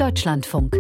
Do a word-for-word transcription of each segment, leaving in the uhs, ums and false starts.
Deutschlandfunk.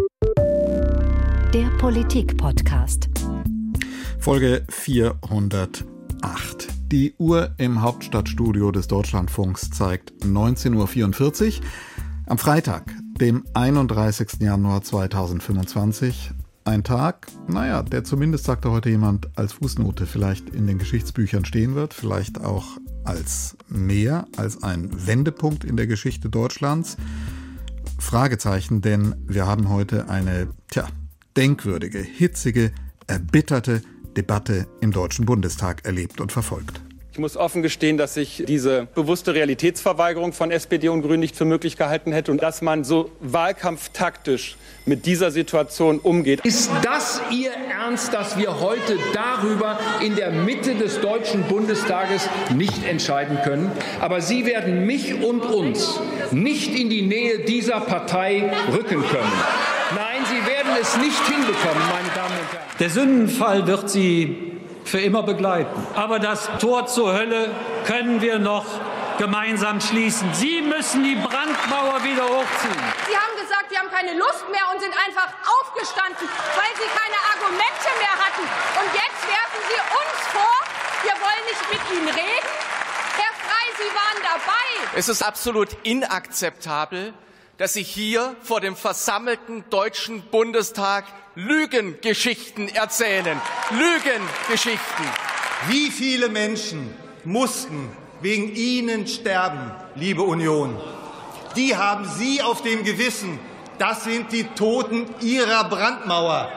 Der Politik-Podcast. Folge vierhundertacht. Die Uhr im Hauptstadtstudio des Deutschlandfunks zeigt neunzehn Uhr vierundvierzig. Am Freitag, dem einunddreißigsten Januar zweitausendfünfundzwanzig. Ein Tag, naja, der zumindest, sagte heute jemand, als Fußnote vielleicht in den Geschichtsbüchern stehen wird, vielleicht auch als mehr, als ein Wendepunkt in der Geschichte Deutschlands. Fragezeichen, denn wir haben heute eine, tja, denkwürdige, hitzige, erbitterte Debatte im Deutschen Bundestag erlebt und verfolgt. Ich muss offen gestehen, dass ich diese bewusste Realitätsverweigerung von S P D und Grünen nicht für möglich gehalten hätte und dass man so wahlkampftaktisch mit dieser Situation umgeht. Ist das Ihr Ernst, dass wir heute darüber in der Mitte des Deutschen Bundestages nicht entscheiden können? Aber Sie werden mich und uns nicht in die Nähe dieser Partei rücken können. Nein, Sie werden es nicht hinbekommen, meine Damen und Herren. Der Sündenfall wird Sie für immer begleiten. Aber das Tor zur Hölle können wir noch gemeinsam schließen. Sie müssen die Brandmauer wieder hochziehen. Sie haben gesagt, Sie haben keine Lust mehr und sind einfach aufgestanden, weil Sie keine Argumente mehr hatten. Und jetzt werfen Sie uns vor, wir wollen nicht mit Ihnen reden. Herr Frey, Sie waren dabei. Es ist absolut inakzeptabel, dass Sie hier vor dem versammelten Deutschen Bundestag Lügengeschichten erzählen. Lügengeschichten. Wie viele Menschen mussten wegen Ihnen sterben, liebe Union? Die haben Sie auf dem Gewissen. Das sind die Toten Ihrer Brandmauer.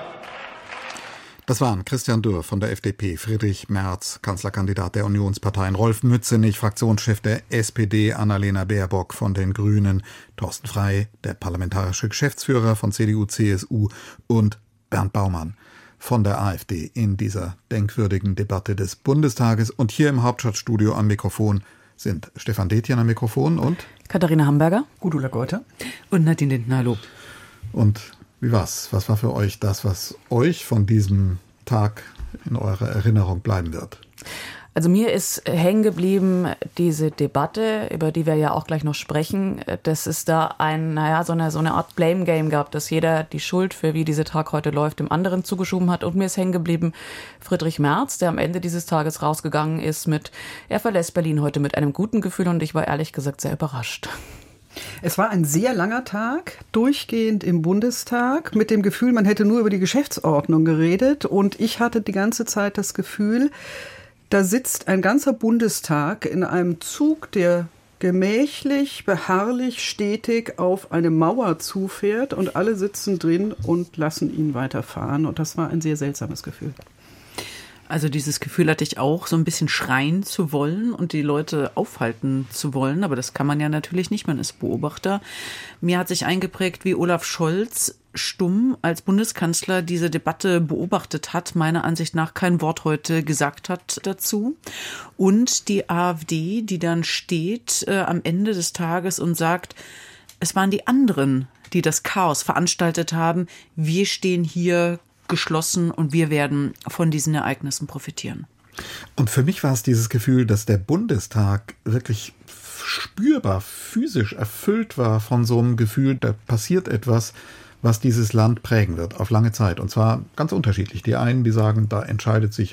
Das waren Christian Dürr von der F D P, Friedrich Merz, Kanzlerkandidat der Unionsparteien, Rolf Mützenich, Fraktionschef der S P D, Annalena Baerbock von den Grünen, Thorsten Frey, der parlamentarische Geschäftsführer von C D U, C S U und Bernd Baumann von der AfD in dieser denkwürdigen Debatte des Bundestages. Und hier im Hauptstadtstudio am Mikrofon sind Stefan Detjen am Mikrofon und Katharina Hamburger, Gudula Geuter und Nadine Lindner. Hallo. Und wie war's? Was war für euch das, was euch von diesem Tag in eurer Erinnerung bleiben wird? Also mir ist hängen geblieben diese Debatte, über die wir ja auch gleich noch sprechen, dass es da ein, naja, so eine, so eine Art Blame Game gab, dass jeder die Schuld für wie dieser Tag heute läuft dem anderen zugeschoben hat. Und mir ist hängen geblieben Friedrich Merz, der am Ende dieses Tages rausgegangen ist mit, er verlässt Berlin heute mit einem guten Gefühl und ich war ehrlich gesagt sehr überrascht. Es war ein sehr langer Tag, durchgehend im Bundestag, mit dem Gefühl, man hätte nur über die Geschäftsordnung geredet. Und ich hatte die ganze Zeit das Gefühl, da sitzt ein ganzer Bundestag in einem Zug, der gemächlich, beharrlich, stetig auf eine Mauer zufährt und alle sitzen drin und lassen ihn weiterfahren. Und das war ein sehr seltsames Gefühl. Also dieses Gefühl hatte ich auch, so ein bisschen schreien zu wollen und die Leute aufhalten zu wollen. Aber das kann man ja natürlich nicht, man ist Beobachter. Mir hat sich eingeprägt, wie Olaf Scholz stumm als Bundeskanzler diese Debatte beobachtet hat, meiner Ansicht nach kein Wort heute gesagt hat dazu. Und die AfD, die dann steht äh, am Ende des Tages und sagt, es waren die anderen, die das Chaos veranstaltet haben. Wir stehen hier geschlossen und wir werden von diesen Ereignissen profitieren. Und für mich war es dieses Gefühl, dass der Bundestag wirklich spürbar, physisch erfüllt war von so einem Gefühl, da passiert etwas, was dieses Land prägen wird, auf lange Zeit. Und zwar ganz unterschiedlich. Die einen, die sagen, da entscheidet sich,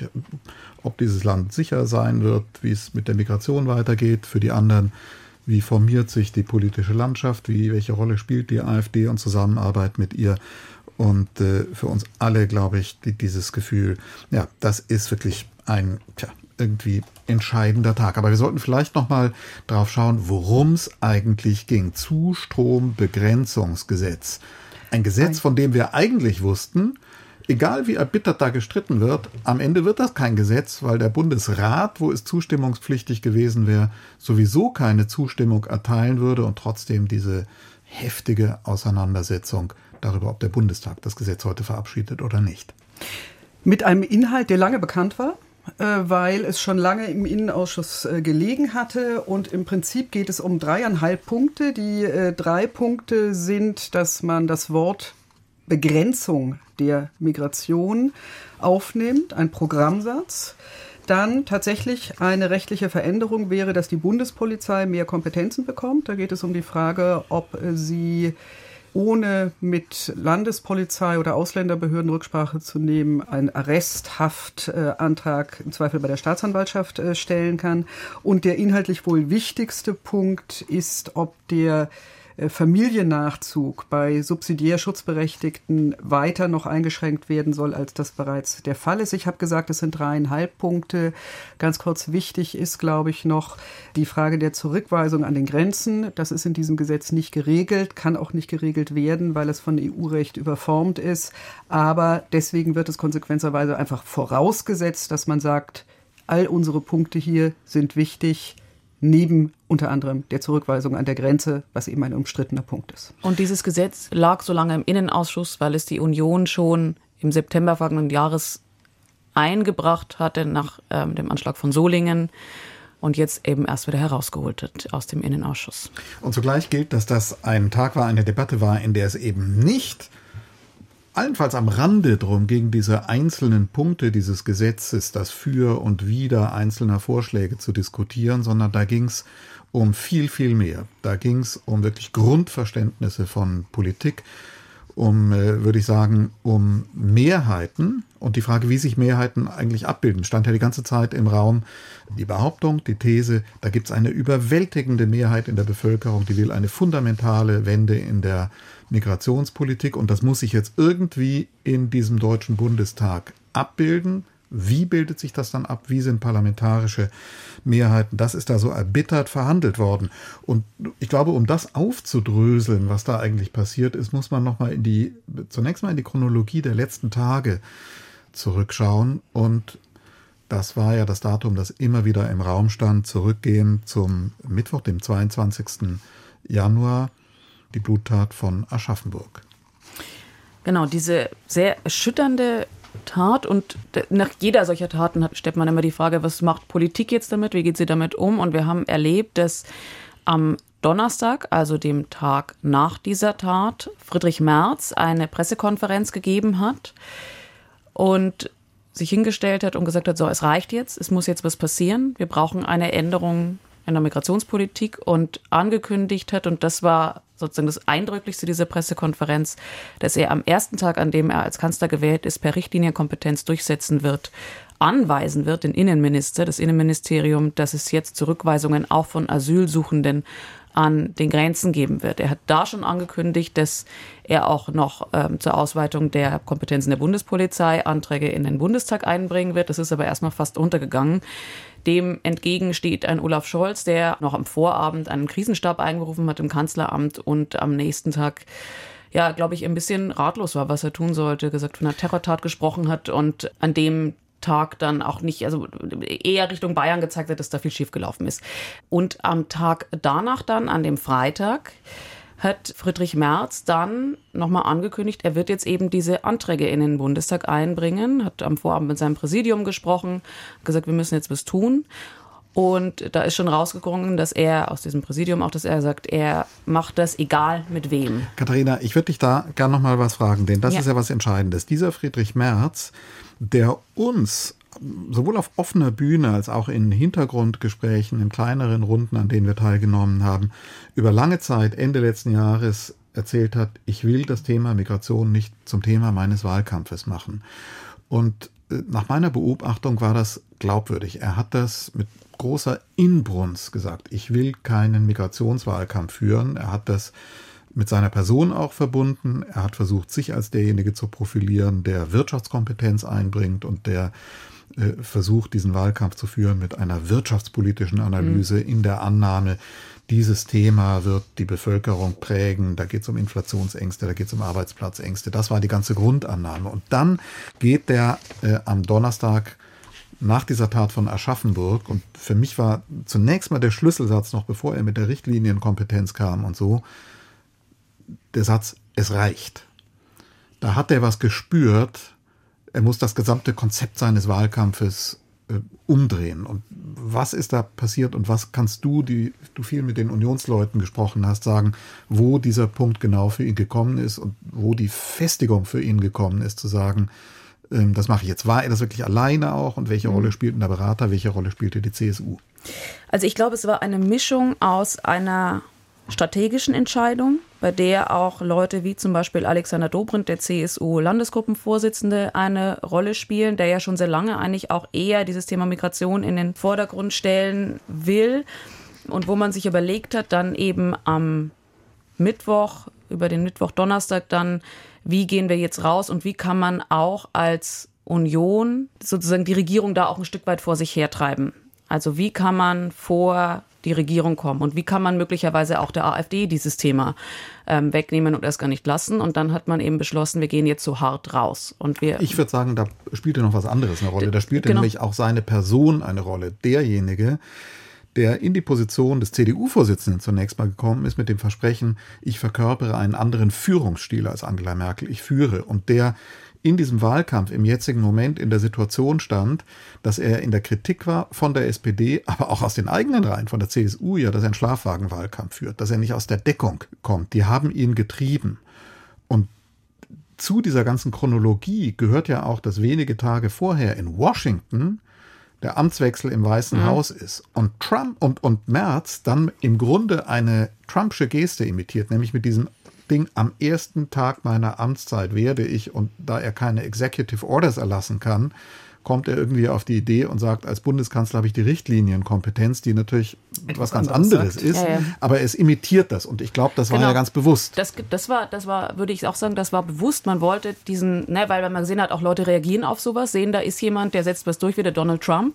ob dieses Land sicher sein wird, wie es mit der Migration weitergeht. Für die anderen, wie formiert sich die politische Landschaft, wie, welche Rolle spielt die AfD und Zusammenarbeit mit ihr. Und äh, für uns alle, glaube ich, die, dieses Gefühl, ja, das ist wirklich ein, tja, irgendwie entscheidender Tag. Aber wir sollten vielleicht noch mal drauf schauen, worum es eigentlich ging. Zustrombegrenzungsgesetz. Ein Gesetz, von dem wir eigentlich wussten, egal wie erbittert da gestritten wird, am Ende wird das kein Gesetz, weil der Bundesrat, wo es zustimmungspflichtig gewesen wäre, sowieso keine Zustimmung erteilen würde und trotzdem diese heftige Auseinandersetzung darüber, ob der Bundestag das Gesetz heute verabschiedet oder nicht. Mit einem Inhalt, der lange bekannt war, weil es schon lange im Innenausschuss gelegen hatte. Und im Prinzip geht es um dreieinhalb Punkte. Die drei Punkte sind, dass man das Wort Begrenzung der Migration aufnimmt, ein Programmsatz. Dann tatsächlich eine rechtliche Veränderung wäre, dass die Bundespolizei mehr Kompetenzen bekommt. Da geht es um die Frage, ob sie ohne mit Landespolizei oder Ausländerbehörden Rücksprache zu nehmen, einen Arresthaftantrag im Zweifel bei der Staatsanwaltschaft stellen kann. Und der inhaltlich wohl wichtigste Punkt ist, ob der Familiennachzug bei subsidiär Schutzberechtigten weiter noch eingeschränkt werden soll, als das bereits der Fall ist. Ich habe gesagt, es sind dreieinhalb Punkte. Ganz kurz wichtig ist, glaube ich, noch die Frage der Zurückweisung an den Grenzen. Das ist in diesem Gesetz nicht geregelt, kann auch nicht geregelt werden, weil es von E U-Recht überformt ist. Aber deswegen wird es konsequenterweise einfach vorausgesetzt, dass man sagt, all unsere Punkte hier sind wichtig, neben unter anderem der Zurückweisung an der Grenze, was eben ein umstrittener Punkt ist. Und dieses Gesetz lag so lange im Innenausschuss, weil es die Union schon im September vergangenen Jahres eingebracht hatte nach ähm, dem Anschlag von Solingen und jetzt eben erst wieder herausgeholt hat aus dem Innenausschuss. Und zugleich gilt, dass das ein Tag war, eine Debatte war, in der es eben nicht allenfalls am Rande drum gegen diese einzelnen Punkte dieses Gesetzes, das Für und Wider einzelner Vorschläge zu diskutieren, sondern da ging es um viel, viel mehr. Da ging es um wirklich Grundverständnisse von Politik, um, äh, würde ich sagen, um Mehrheiten und die Frage, wie sich Mehrheiten eigentlich abbilden, stand ja die ganze Zeit im Raum. Die Behauptung, die These, da gibt es eine überwältigende Mehrheit in der Bevölkerung, die will eine fundamentale Wende in der Migrationspolitik und das muss sich jetzt irgendwie in diesem Deutschen Bundestag abbilden. Wie bildet sich das dann ab? Wie sind parlamentarische Mehrheiten? Das ist da so erbittert verhandelt worden. Und ich glaube, um das aufzudröseln, was da eigentlich passiert ist, muss man noch mal in die, zunächst mal in die Chronologie der letzten Tage zurückschauen. Und das war ja das Datum, das immer wieder im Raum stand, zurückgehen zum Mittwoch, dem zweiundzwanzigsten Januar, die Bluttat von Aschaffenburg. Genau, diese sehr erschütternde Tat und nach jeder solcher Taten hat, stellt man immer die Frage, was macht Politik jetzt damit, wie geht sie damit um? Und wir haben erlebt, dass am Donnerstag, also dem Tag nach dieser Tat, Friedrich Merz eine Pressekonferenz gegeben hat und sich hingestellt hat und gesagt hat, so, es reicht jetzt, es muss jetzt was passieren, wir brauchen eine Änderung in der Migrationspolitik und angekündigt hat, und das war sozusagen das Eindrücklichste dieser Pressekonferenz, dass er am ersten Tag, an dem er als Kanzler gewählt ist, per Richtlinienkompetenz durchsetzen wird, anweisen wird, den Innenminister, das Innenministerium, dass es jetzt Zurückweisungen auch von Asylsuchenden an den Grenzen geben wird. Er hat da schon angekündigt, dass er auch noch ähm, zur Ausweitung der Kompetenzen der Bundespolizei Anträge in den Bundestag einbringen wird. Das ist aber erstmal fast untergegangen. Dem entgegen steht ein Olaf Scholz, der noch am Vorabend einen Krisenstab einberufen hat im Kanzleramt und am nächsten Tag, ja, glaube ich, ein bisschen ratlos war, was er tun sollte, gesagt von einer Terrortat gesprochen hat und an dem Tag dann auch nicht, also eher Richtung Bayern gezeigt hat, dass da viel schiefgelaufen ist. Und am Tag danach dann, an dem Freitag, hat Friedrich Merz dann nochmal angekündigt, er wird jetzt eben diese Anträge in den Bundestag einbringen, hat am Vorabend mit seinem Präsidium gesprochen, gesagt, wir müssen jetzt was tun. Und da ist schon rausgekommen, dass er aus diesem Präsidium auch, dass er sagt, er macht das egal mit wem. Katharina, ich würde dich da gerne noch mal was fragen, denn das ja. ist ja was Entscheidendes. Dieser Friedrich Merz, der uns sowohl auf offener Bühne als auch in Hintergrundgesprächen, in kleineren Runden, an denen wir teilgenommen haben, über lange Zeit, Ende letzten Jahres, erzählt hat, ich will das Thema Migration nicht zum Thema meines Wahlkampfes machen. Und nach meiner Beobachtung war das glaubwürdig. Er hat das mit großer Inbrunst gesagt. Ich will keinen Migrationswahlkampf führen. Er hat das mit seiner Person auch verbunden. Er hat versucht, sich als derjenige zu profilieren, der Wirtschaftskompetenz einbringt und der äh, versucht, diesen Wahlkampf zu führen mit einer wirtschaftspolitischen Analyse mhm. in der Annahme, dieses Thema wird die Bevölkerung prägen. Da geht es um Inflationsängste, da geht es um Arbeitsplatzängste. Das war die ganze Grundannahme. Und dann geht der äh, am Donnerstag nach dieser Tat von Aschaffenburg, und für mich war zunächst mal der Schlüsselsatz, noch bevor er mit der Richtlinienkompetenz kam und so, der Satz, es reicht. Da hat er was gespürt, er muss das gesamte Konzept seines Wahlkampfes äh, umdrehen. Und was ist da passiert und was kannst du, die du viel mit den Unionsleuten gesprochen hast, sagen, wo dieser Punkt genau für ihn gekommen ist und wo die Festigung für ihn gekommen ist, zu sagen, ähm, das mache ich jetzt. War er das wirklich alleine auch und welche mhm. Rolle spielten der Berater, welche Rolle spielte die C S U? Also ich glaube, es war eine Mischung aus einer strategischen Entscheidung, bei der auch Leute wie zum Beispiel Alexander Dobrindt, der C S U-Landesgruppenvorsitzende, eine Rolle spielen, der ja schon sehr lange eigentlich auch eher dieses Thema Migration in den Vordergrund stellen will. Und wo man sich überlegt hat, dann eben am Mittwoch, über den Mittwoch, Donnerstag dann, wie gehen wir jetzt raus und wie kann man auch als Union sozusagen die Regierung da auch ein Stück weit vor sich hertreiben. Also wie kann man vor die Regierung kommen und wie kann man möglicherweise auch der AfD dieses Thema ähm, wegnehmen und erst gar nicht lassen. Und dann hat man eben beschlossen, wir gehen jetzt so hart raus. Und wir ich würde sagen, da spielte noch was anderes eine Rolle. Da spielte genau. nämlich auch seine Person eine Rolle. Derjenige, der in die Position des C D U-Vorsitzenden zunächst mal gekommen ist mit dem Versprechen, ich verkörpere einen anderen Führungsstil als Angela Merkel, ich führe. Und der in diesem Wahlkampf im jetzigen Moment in der Situation stand, dass er in der Kritik war von der S P D, aber auch aus den eigenen Reihen, von der C S U, ja, dass er einen Schlafwagenwahlkampf führt, dass er nicht aus der Deckung kommt. Die haben ihn getrieben. Und zu dieser ganzen Chronologie gehört ja auch, dass wenige Tage vorher in Washington der Amtswechsel im Weißen mhm. Haus ist. Und Trump und, und Merz dann im Grunde eine Trumpsche Geste imitiert, nämlich mit diesem Ding, am ersten Tag meiner Amtszeit werde ich, und da er keine Executive Orders erlassen kann, kommt er irgendwie auf die Idee und sagt, als Bundeskanzler habe ich die Richtlinienkompetenz, die natürlich etwas, was ganz anderes, anderes ist, ja, ja. aber es imitiert das und ich glaube, das genau. war ja ganz bewusst. Das, das war, das war, würde ich auch sagen, das war bewusst. Man wollte diesen, ne, weil man gesehen hat, auch Leute reagieren auf sowas, sehen, da ist jemand, der setzt was durch wie der Donald Trump.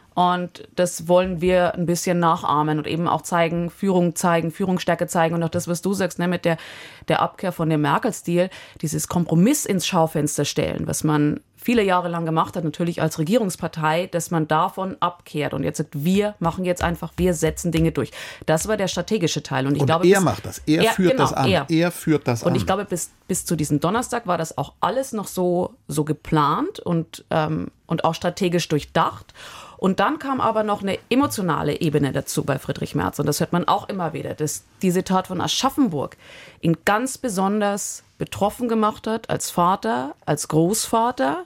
Und das wollen wir ein bisschen nachahmen und eben auch zeigen, Führung zeigen, Führungsstärke zeigen. Und auch das, was du sagst, ne, mit der, der Abkehr von dem Merkel-Stil, dieses Kompromiss ins Schaufenster stellen, was man viele Jahre lang gemacht hat, natürlich als Regierungspartei, dass man davon abkehrt und jetzt sagt, wir machen jetzt einfach, wir setzen Dinge durch. Das war der strategische Teil. Und, ich und glaube, er bis, macht das, er, er führt genau, das an, er. er führt das und an. Und ich glaube, bis, bis zu diesem Donnerstag war das auch alles noch so, so geplant und, ähm, und auch strategisch durchdacht. Und dann kam aber noch eine emotionale Ebene dazu bei Friedrich Merz. Und das hört man auch immer wieder, dass diese Tat von Aschaffenburg ihn ganz besonders betroffen gemacht hat, als Vater, als Großvater.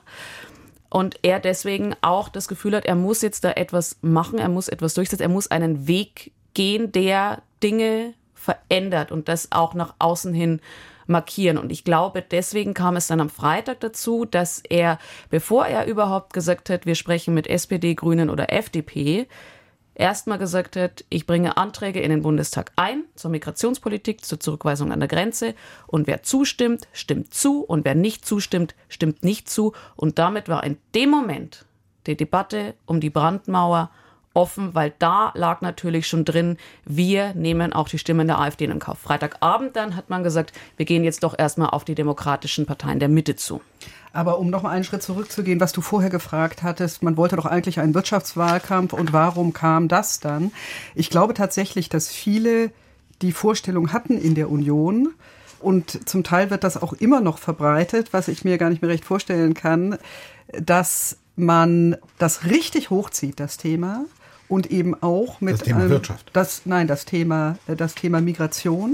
Und er deswegen auch das Gefühl hat, er muss jetzt da etwas machen, er muss etwas durchsetzen, er muss einen Weg gehen, der Dinge verändert und das auch nach außen hin markieren. Und ich glaube, deswegen kam es dann am Freitag dazu, dass er, bevor er überhaupt gesagt hat, wir sprechen mit S P D, Grünen oder F D P, erstmal gesagt hat, ich bringe Anträge in den Bundestag ein zur Migrationspolitik, zur Zurückweisung an der Grenze. Und wer zustimmt, stimmt zu. Und wer nicht zustimmt, stimmt nicht zu. Und damit war in dem Moment die Debatte um die Brandmauer offen, weil da lag natürlich schon drin, wir nehmen auch die Stimmen der AfD in Kauf. Freitagabend dann hat man gesagt, wir gehen jetzt doch erstmal auf die demokratischen Parteien der Mitte zu. Aber um noch mal einen Schritt zurückzugehen, was du vorher gefragt hattest, man wollte doch eigentlich einen Wirtschaftswahlkampf und warum kam das dann? Ich glaube tatsächlich, dass viele die Vorstellung hatten in der Union, und zum Teil wird das auch immer noch verbreitet, was ich mir gar nicht mehr recht vorstellen kann, dass man das richtig hochzieht, das Thema, und eben auch mit das Thema einem, Wirtschaft. Das, nein, das Thema, das Thema Migration,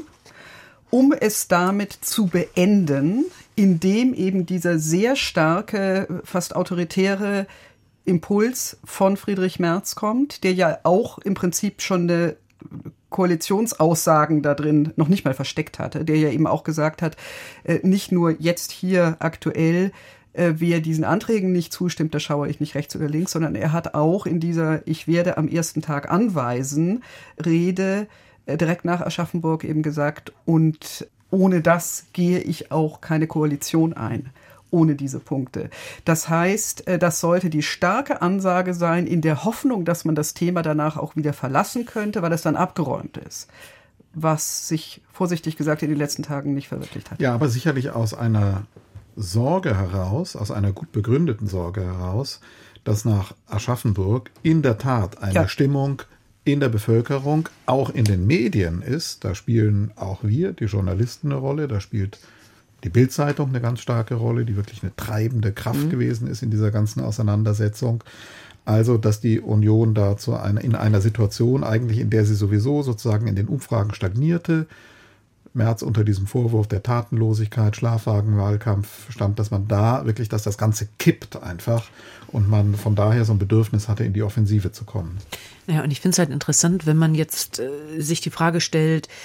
um es damit zu beenden, indem eben dieser sehr starke, fast autoritäre Impuls von Friedrich Merz kommt, der ja auch im Prinzip schon eine Koalitionsaussagen da drin noch nicht mal versteckt hatte, der ja eben auch gesagt hat, nicht nur jetzt hier aktuell, wer diesen Anträgen nicht zustimmt, da schaue ich nicht rechts oder links, sondern er hat auch in dieser Ich werde am ersten Tag anweisen Rede direkt nach Aschaffenburg eben gesagt, und ohne das gehe ich auch keine Koalition ein, ohne diese Punkte. Das heißt, das sollte die starke Ansage sein, in der Hoffnung, dass man das Thema danach auch wieder verlassen könnte, weil es dann abgeräumt ist, was sich vorsichtig gesagt in den letzten Tagen nicht verwirklicht hat. Ja, aber sicherlich aus einer Sorge heraus, aus einer gut begründeten Sorge heraus, dass nach Aschaffenburg in der Tat eine ja. Stimmung in der Bevölkerung, auch in den Medien ist. Da spielen auch wir, die Journalisten, eine Rolle. Da spielt die Bild-Zeitung eine ganz starke Rolle, die wirklich eine treibende Kraft mhm. gewesen ist in dieser ganzen Auseinandersetzung. Also, dass die Union da zu einer, in einer Situation eigentlich, in der sie sowieso sozusagen in den Umfragen stagnierte, Merz unter diesem Vorwurf der Tatenlosigkeit, Schlafwagenwahlkampf stand, dass man da wirklich, dass das Ganze kippt einfach und man von daher so ein Bedürfnis hatte, in die Offensive zu kommen. Ja, und ich finde es halt interessant, wenn man jetzt äh, sich die Frage stellt,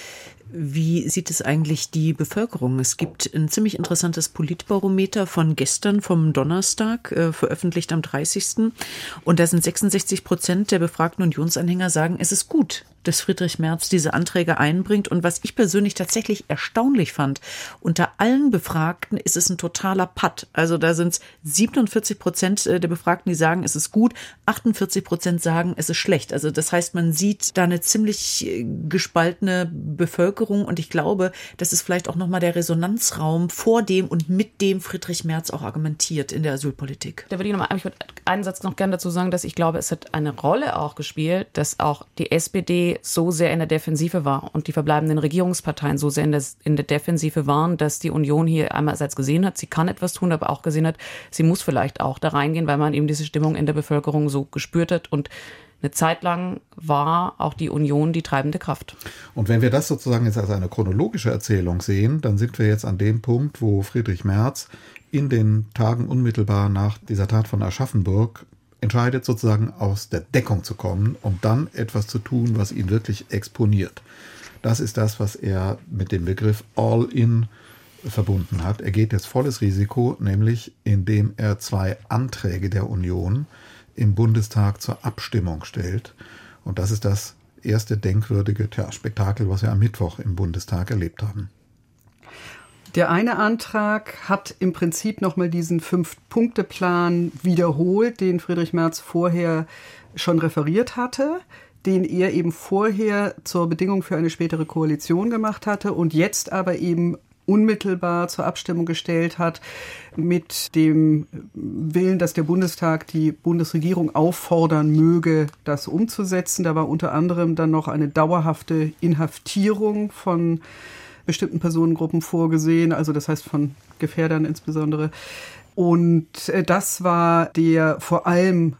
Wie sieht es eigentlich die Bevölkerung? Es gibt ein ziemlich interessantes Politbarometer von gestern, vom Donnerstag, äh, veröffentlicht am dreißigsten Und da sind sechsundsechzig Prozent der befragten Unionsanhänger sagen, es ist gut, dass Friedrich Merz diese Anträge einbringt. Und was ich persönlich tatsächlich erstaunlich fand, unter allen Befragten ist es ein totaler Patt. Also da sind es siebenundvierzig Prozent der Befragten, die sagen, es ist gut, achtundvierzig Prozent sagen, es ist schlecht. Also das heißt, man sieht da eine ziemlich gespaltene Bevölkerung. Und ich glaube, das ist vielleicht auch nochmal der Resonanzraum vor dem und mit dem Friedrich Merz auch argumentiert in der Asylpolitik. Da würde ich, noch mal, ich würde einen Satz noch gerne dazu sagen, dass ich glaube, es hat eine Rolle auch gespielt, dass auch die S P D so sehr in der Defensive war und die verbleibenden Regierungsparteien so sehr in der, in der Defensive waren, dass die Union hier einerseits gesehen hat, sie kann etwas tun, aber auch gesehen hat, sie muss vielleicht auch da reingehen, weil man eben diese Stimmung in der Bevölkerung so gespürt hat. Und eine Zeit lang war auch die Union die treibende Kraft. Und wenn wir das sozusagen jetzt als eine chronologische Erzählung sehen, dann sind wir jetzt an dem Punkt, wo Friedrich Merz in den Tagen unmittelbar nach dieser Tat von Aschaffenburg entscheidet, sozusagen aus der Deckung zu kommen und dann etwas zu tun, was ihn wirklich exponiert. Das ist das, was er mit dem Begriff All-In verbunden hat. Er geht jetzt volles Risiko, nämlich indem er zwei Anträge der Union im Bundestag zur Abstimmung stellt. Und das ist das erste denkwürdige tja, Spektakel, was wir am Mittwoch im Bundestag erlebt haben. Der eine Antrag hat im Prinzip nochmal diesen Fünf-Punkte-Plan wiederholt, den Friedrich Merz vorher schon referiert hatte, den er eben vorher zur Bedingung für eine spätere Koalition gemacht hatte und jetzt aber eben unmittelbar zur Abstimmung gestellt hat, mit dem Willen, dass der Bundestag die Bundesregierung auffordern möge, das umzusetzen. Da war unter anderem dann noch eine dauerhafte Inhaftierung von bestimmten Personengruppen vorgesehen, also das heißt von Gefährdern insbesondere. Und das war der vor allem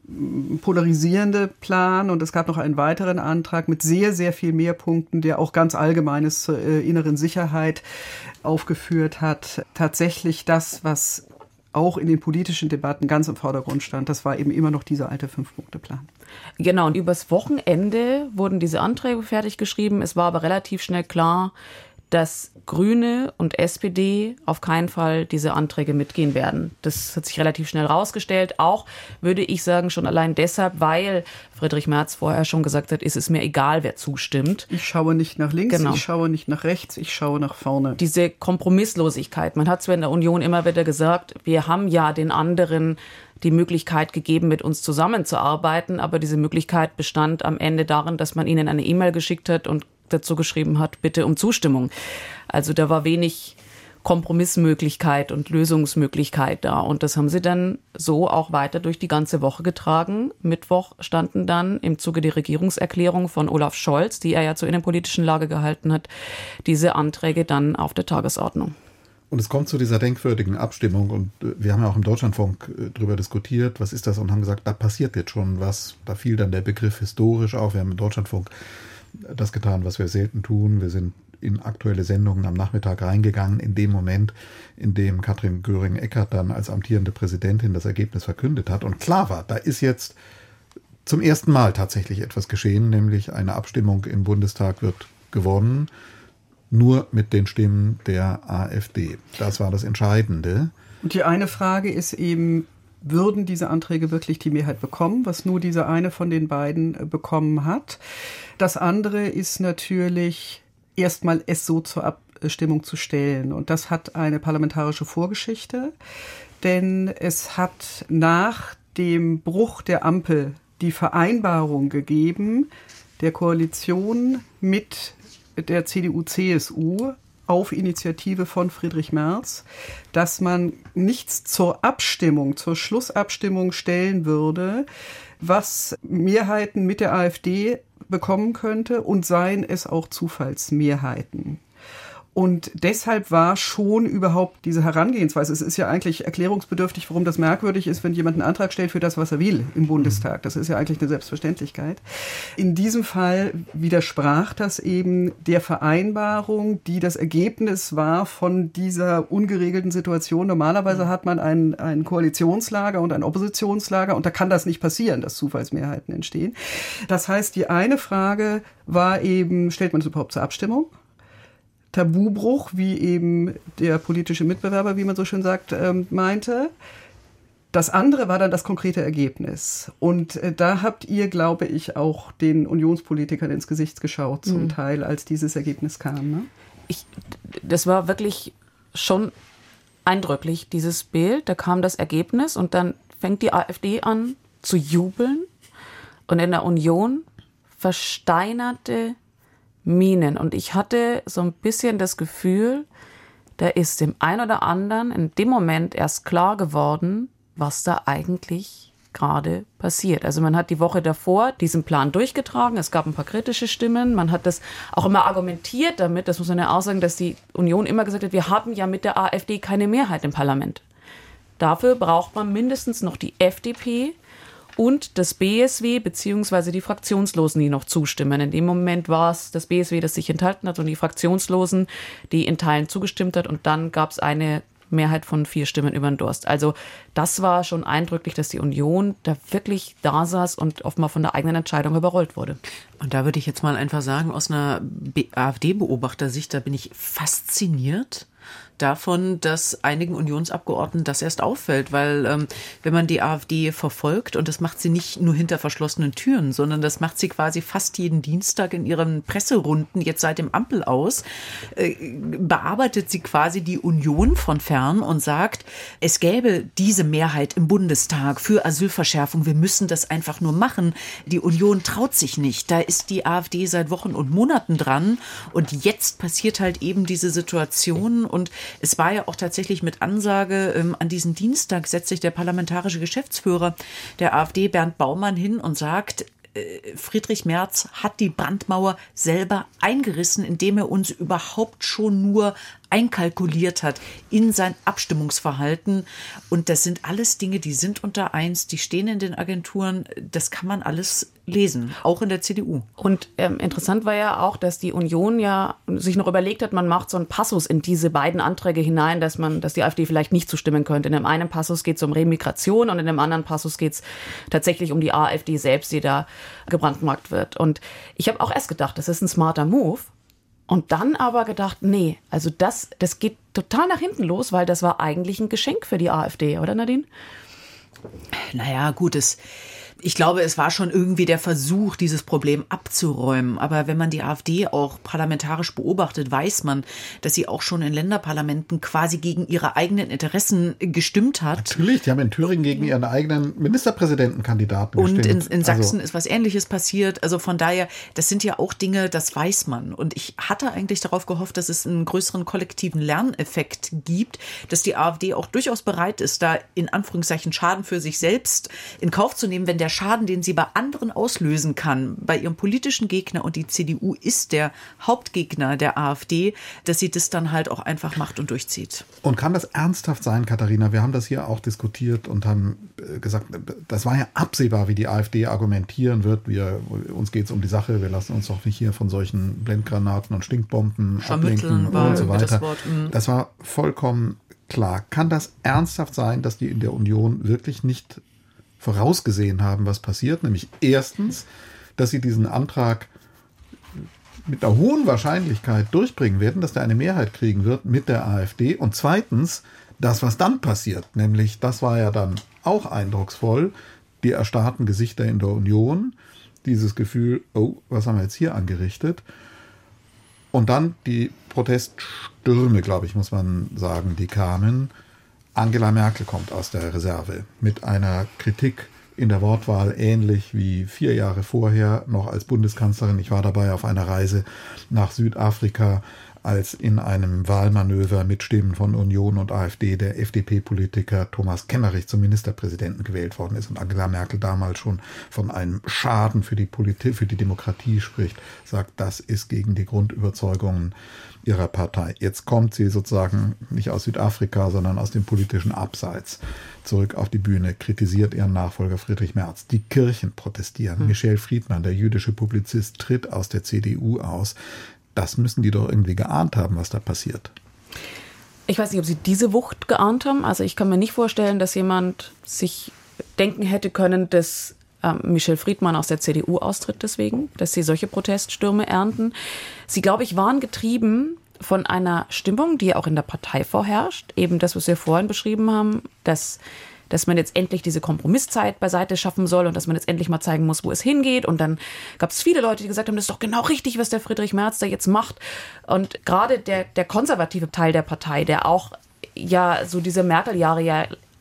polarisierende Plan, und es gab noch einen weiteren Antrag mit sehr, sehr viel mehr Punkten, der auch ganz Allgemeines zur äh, inneren Sicherheit aufgeführt hat. Tatsächlich das, was auch in den politischen Debatten ganz im Vordergrund stand, das war eben immer noch dieser alte Fünf-Punkte-Plan. Genau, und übers Wochenende wurden diese Anträge fertig geschrieben. Es war aber relativ schnell klar, dass Grüne und S P D auf keinen Fall diese Anträge mitgehen werden. Das hat sich relativ schnell rausgestellt. Auch, würde ich sagen, schon allein deshalb, weil Friedrich Merz vorher schon gesagt hat, ist es mir egal, wer zustimmt. Ich schaue nicht nach links, genau. Ich schaue nicht nach rechts, ich schaue nach vorne. Diese Kompromisslosigkeit. Man hat zwar in der Union immer wieder gesagt, wir haben ja den anderen die Möglichkeit gegeben, mit uns zusammenzuarbeiten, aber diese Möglichkeit bestand am Ende darin, dass man ihnen eine E-Mail geschickt hat und dazu geschrieben hat, bitte um Zustimmung. Also da war wenig Kompromissmöglichkeit und Lösungsmöglichkeit da. Und das haben sie dann so auch weiter durch die ganze Woche getragen. Mittwoch standen dann im Zuge der Regierungserklärung von Olaf Scholz, die er ja zur innenpolitischen Lage gehalten hat, diese Anträge dann auf der Tagesordnung. Und es kommt zu dieser denkwürdigen Abstimmung und wir haben ja auch im Deutschlandfunk darüber diskutiert, was ist das, und haben gesagt, da passiert jetzt schon was. Da fiel dann der Begriff historisch auf. Wir haben im Deutschlandfunk das getan, was wir selten tun. Wir sind in aktuelle Sendungen am Nachmittag reingegangen, in dem Moment, in dem Katrin Göring-Eckardt dann als amtierende Präsidentin das Ergebnis verkündet hat. Und klar war, da ist jetzt zum ersten Mal tatsächlich etwas geschehen, nämlich eine Abstimmung im Bundestag wird gewonnen, nur mit den Stimmen der AfD. Das war das Entscheidende. Und die eine Frage ist eben, würden diese Anträge wirklich die Mehrheit bekommen, was nur dieser eine von den beiden bekommen hat. Das andere ist natürlich, erstmal es so zur Abstimmung zu stellen. Und das hat eine parlamentarische Vorgeschichte, denn es hat nach dem Bruch der Ampel die Vereinbarung gegeben, der Koalition mit der C D U C S U, auf Initiative von Friedrich Merz, dass man nichts zur Abstimmung, zur Schlussabstimmung stellen würde, was Mehrheiten mit der AfD bekommen könnte, und seien es auch Zufallsmehrheiten. Und deshalb war schon überhaupt diese Herangehensweise, es ist ja eigentlich erklärungsbedürftig, warum das merkwürdig ist, wenn jemand einen Antrag stellt für das, was er will im Bundestag. Das ist ja eigentlich eine Selbstverständlichkeit. In diesem Fall widersprach das eben der Vereinbarung, die das Ergebnis war von dieser ungeregelten Situation. Normalerweise hat man ein, ein Koalitionslager und ein Oppositionslager, und da kann das nicht passieren, dass Zufallsmehrheiten entstehen. Das heißt, die eine Frage war eben, stellt man es überhaupt zur Abstimmung? Tabubruch, wie eben der politische Mitbewerber, wie man so schön sagt, ähm, meinte. Das andere war dann das konkrete Ergebnis. Und äh, da habt ihr, glaube ich, auch den Unionspolitikern ins Gesicht geschaut, zum mhm. Teil, als dieses Ergebnis kam. Ne? Ich, das war wirklich schon eindrücklich, dieses Bild. Da kam das Ergebnis und dann fängt die AfD an zu jubeln. Und in der Union versteinerte Mienen. Und ich hatte so ein bisschen das Gefühl, da ist dem einen oder anderen in dem Moment erst klar geworden, was da eigentlich gerade passiert. Also man hat die Woche davor diesen Plan durchgetragen, es gab ein paar kritische Stimmen, man hat das auch immer argumentiert damit, das muss man ja auch sagen, dass die Union immer gesagt hat, wir haben ja mit der AfD keine Mehrheit im Parlament. Dafür braucht man mindestens noch die F D P und das B S W beziehungsweise die Fraktionslosen, die noch zustimmen. In dem Moment war es das B S W, das sich enthalten hat und die Fraktionslosen, die in Teilen zugestimmt hat und dann gab es eine Mehrheit von vier Stimmen über den Durst. Also das war schon eindrücklich, dass die Union da wirklich da saß und offenbar von der eigenen Entscheidung überrollt wurde. Und da würde ich jetzt mal einfach sagen, aus einer AfD-Beobachtersicht, da bin ich fasziniert davon, dass einigen Unionsabgeordneten das erst auffällt, weil ähm, wenn man die AfD verfolgt, und das macht sie nicht nur hinter verschlossenen Türen, sondern das macht sie quasi fast jeden Dienstag in ihren Presserunden, jetzt seit dem Ampel aus, äh, bearbeitet sie quasi die Union von fern und sagt, es gäbe diese Mehrheit im Bundestag für Asylverschärfung, wir müssen das einfach nur machen. Die Union traut sich nicht, da ist die AfD seit Wochen und Monaten dran und jetzt passiert halt eben diese Situation und es war ja auch tatsächlich mit Ansage, ähm, an diesem Dienstag setzt sich der parlamentarische Geschäftsführer der AfD, Bernd Baumann, hin und sagt, äh, Friedrich Merz hat die Brandmauer selber eingerissen, indem er uns überhaupt schon nur einkalkuliert hat in sein Abstimmungsverhalten. Und das sind alles Dinge, die sind unter eins, die stehen in den Agenturen, das kann man alles lesen, auch in der C D U. Und ähm, interessant war ja auch, dass die Union ja sich noch überlegt hat, man macht so einen Passus in diese beiden Anträge hinein, dass man, dass die AfD vielleicht nicht zustimmen könnte. In dem einen Passus geht es um Remigration und in dem anderen Passus geht es tatsächlich um die AfD selbst, die da gebrandmarkt wird. Und ich habe auch erst gedacht, das ist ein smarter Move. Und dann aber gedacht, nee, also das, das geht total nach hinten los, weil das war eigentlich ein Geschenk für die AfD, oder Nadine? Naja, gut, es... Ich glaube, es war schon irgendwie der Versuch, dieses Problem abzuräumen. Aber wenn man die AfD auch parlamentarisch beobachtet, weiß man, dass sie auch schon in Länderparlamenten quasi gegen ihre eigenen Interessen gestimmt hat. Natürlich, die haben in Thüringen gegen ihren eigenen Ministerpräsidentenkandidaten gestimmt. Und in, in Sachsen also. ist was Ähnliches passiert. Also von daher, das sind ja auch Dinge, das weiß man. Und ich hatte eigentlich darauf gehofft, dass es einen größeren kollektiven Lerneffekt gibt, dass die AfD auch durchaus bereit ist, da in Anführungszeichen Schaden für sich selbst in Kauf zu nehmen, wenn der Schaden, den sie bei anderen auslösen kann, bei ihrem politischen Gegner, und die C D U ist der Hauptgegner der AfD, dass sie das dann halt auch einfach macht und durchzieht. Und kann das ernsthaft sein, Katharina? Wir haben das hier auch diskutiert und haben gesagt, das war ja absehbar, wie die AfD argumentieren wird. Wir, uns geht es um die Sache, wir lassen uns doch nicht hier von solchen Blendgranaten und Stinkbomben ablenken und so weiter. Das, Wort, das war vollkommen klar. Kann das ernsthaft sein, dass die in der Union wirklich nicht vorausgesehen haben, was passiert, nämlich erstens, dass sie diesen Antrag mit einer hohen Wahrscheinlichkeit durchbringen werden, dass der eine Mehrheit kriegen wird mit der AfD, und zweitens, das, was dann passiert, nämlich, das war ja dann auch eindrucksvoll, die erstarrten Gesichter in der Union, dieses Gefühl, oh, was haben wir jetzt hier angerichtet, und dann die Proteststürme, glaube ich, muss man sagen, die kamen. Angela Merkel kommt aus der Reserve mit einer Kritik in der Wortwahl ähnlich wie vier Jahre vorher noch als Bundeskanzlerin. Ich war dabei auf einer Reise nach Südafrika, als in einem Wahlmanöver mit Stimmen von Union und AfD der F D P-Politiker Thomas Kemmerich zum Ministerpräsidenten gewählt worden ist und Angela Merkel damals schon von einem Schaden für die Politik, für die Demokratie spricht, sagt, das ist gegen die Grundüberzeugungen ihrer Partei. Jetzt kommt sie sozusagen nicht aus Südafrika, sondern aus dem politischen Abseits zurück auf die Bühne, kritisiert ihren Nachfolger Friedrich Merz. Die Kirchen protestieren. Hm. Michel Friedmann, der jüdische Publizist, tritt aus der C D U aus. Das müssen die doch irgendwie geahnt haben, was da passiert. Ich weiß nicht, ob sie diese Wucht geahnt haben. Also ich kann mir nicht vorstellen, dass jemand sich denken hätte können, dass ähm, Michel Friedmann aus der C D U austritt deswegen, dass sie solche Proteststürme ernten. Sie, glaube ich, waren getrieben von einer Stimmung, die auch in der Partei vorherrscht, eben das, was wir vorhin beschrieben haben, dass, dass man jetzt endlich diese Kompromisszeit beiseite schaffen soll und dass man jetzt endlich mal zeigen muss, wo es hingeht. Und dann gab es viele Leute, die gesagt haben, das ist doch genau richtig, was der Friedrich Merz da jetzt macht. Und gerade der, der konservative Teil der Partei, der auch ja so diese Merkel-Jahre ja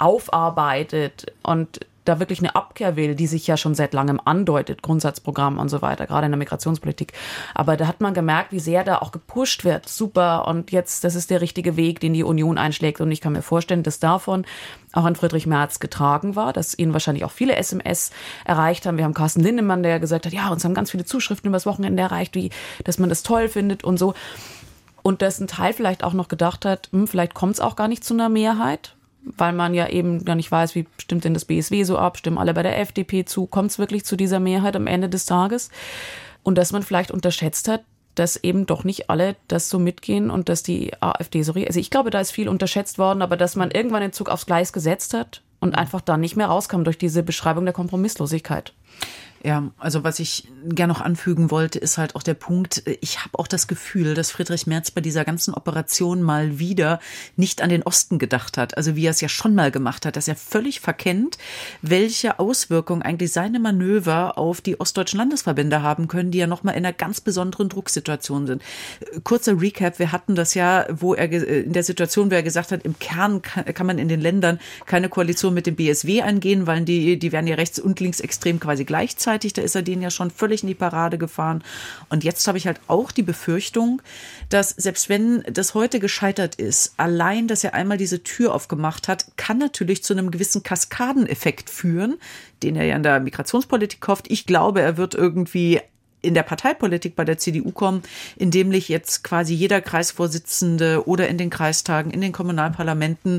aufarbeitet und da wirklich eine Abkehr will, die sich ja schon seit langem andeutet, Grundsatzprogramm und so weiter, gerade in der Migrationspolitik. Aber da hat man gemerkt, wie sehr da auch gepusht wird. Super, und jetzt, das ist der richtige Weg, den die Union einschlägt. Und ich kann mir vorstellen, dass davon auch an Friedrich Merz getragen war, dass ihn wahrscheinlich auch viele S M S erreicht haben. Wir haben Carsten Lindemann, der gesagt hat, ja, uns haben ganz viele Zuschriften übers Wochenende erreicht, wie, dass man das toll findet und so. Und dass ein Teil vielleicht auch noch gedacht hat, hm, vielleicht kommt es auch gar nicht zu einer Mehrheit, weil man ja eben gar nicht weiß, wie stimmt denn das B S W so ab, stimmen alle bei der F D P zu, kommt es wirklich zu dieser Mehrheit am Ende des Tages? Und dass man vielleicht unterschätzt hat, dass eben doch nicht alle das so mitgehen und dass die AfD so... Also ich glaube, da ist viel unterschätzt worden, aber dass man irgendwann den Zug aufs Gleis gesetzt hat und einfach dann nicht mehr rauskam durch diese Beschreibung der Kompromisslosigkeit. Ja, also was ich gerne noch anfügen wollte, ist halt auch der Punkt, ich habe auch das Gefühl, dass Friedrich Merz bei dieser ganzen Operation mal wieder nicht an den Osten gedacht hat. Also wie er es ja schon mal gemacht hat, dass er völlig verkennt, welche Auswirkungen eigentlich seine Manöver auf die ostdeutschen Landesverbände haben können, die ja nochmal in einer ganz besonderen Drucksituation sind. Kurzer Recap, wir hatten das ja, wo er in der Situation, wo er gesagt hat, im Kern kann man in den Ländern keine Koalition mit dem B S W eingehen, weil die, die werden ja rechts- und linksextrem quasi gleichzeitig. Da ist er denen ja schon völlig in die Parade gefahren. Und jetzt habe ich halt auch die Befürchtung, dass selbst wenn das heute gescheitert ist, allein, dass er einmal diese Tür aufgemacht hat, kann natürlich zu einem gewissen Kaskadeneffekt führen, den er ja in der Migrationspolitik hofft. Ich glaube, er wird irgendwie in der Parteipolitik bei der C D U kommen, indem sich jetzt quasi jeder Kreisvorsitzende oder in den Kreistagen, in den Kommunalparlamenten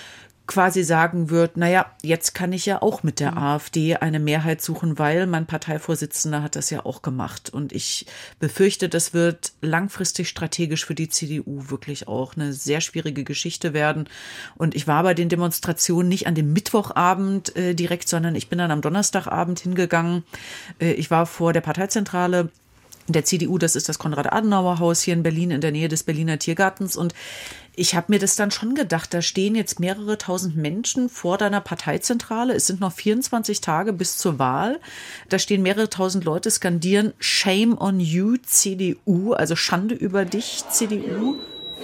quasi sagen wird, naja, jetzt kann ich ja auch mit der AfD eine Mehrheit suchen, weil mein Parteivorsitzender hat das ja auch gemacht. Und ich befürchte, das wird langfristig strategisch für die C D U wirklich auch eine sehr schwierige Geschichte werden. Und ich war bei den Demonstrationen nicht an dem Mittwochabend äh, direkt, sondern ich bin dann am Donnerstagabend hingegangen. Äh, ich war vor der Parteizentrale der C D U, das ist das Konrad-Adenauer-Haus hier in Berlin in der Nähe des Berliner Tiergartens, und ich habe mir das dann schon gedacht, da stehen jetzt mehrere tausend Menschen vor deiner Parteizentrale. Es sind noch vierundzwanzig Tage bis zur Wahl. Da stehen mehrere tausend Leute, skandieren Shame on you, C D U, also Schande über dich, C D U.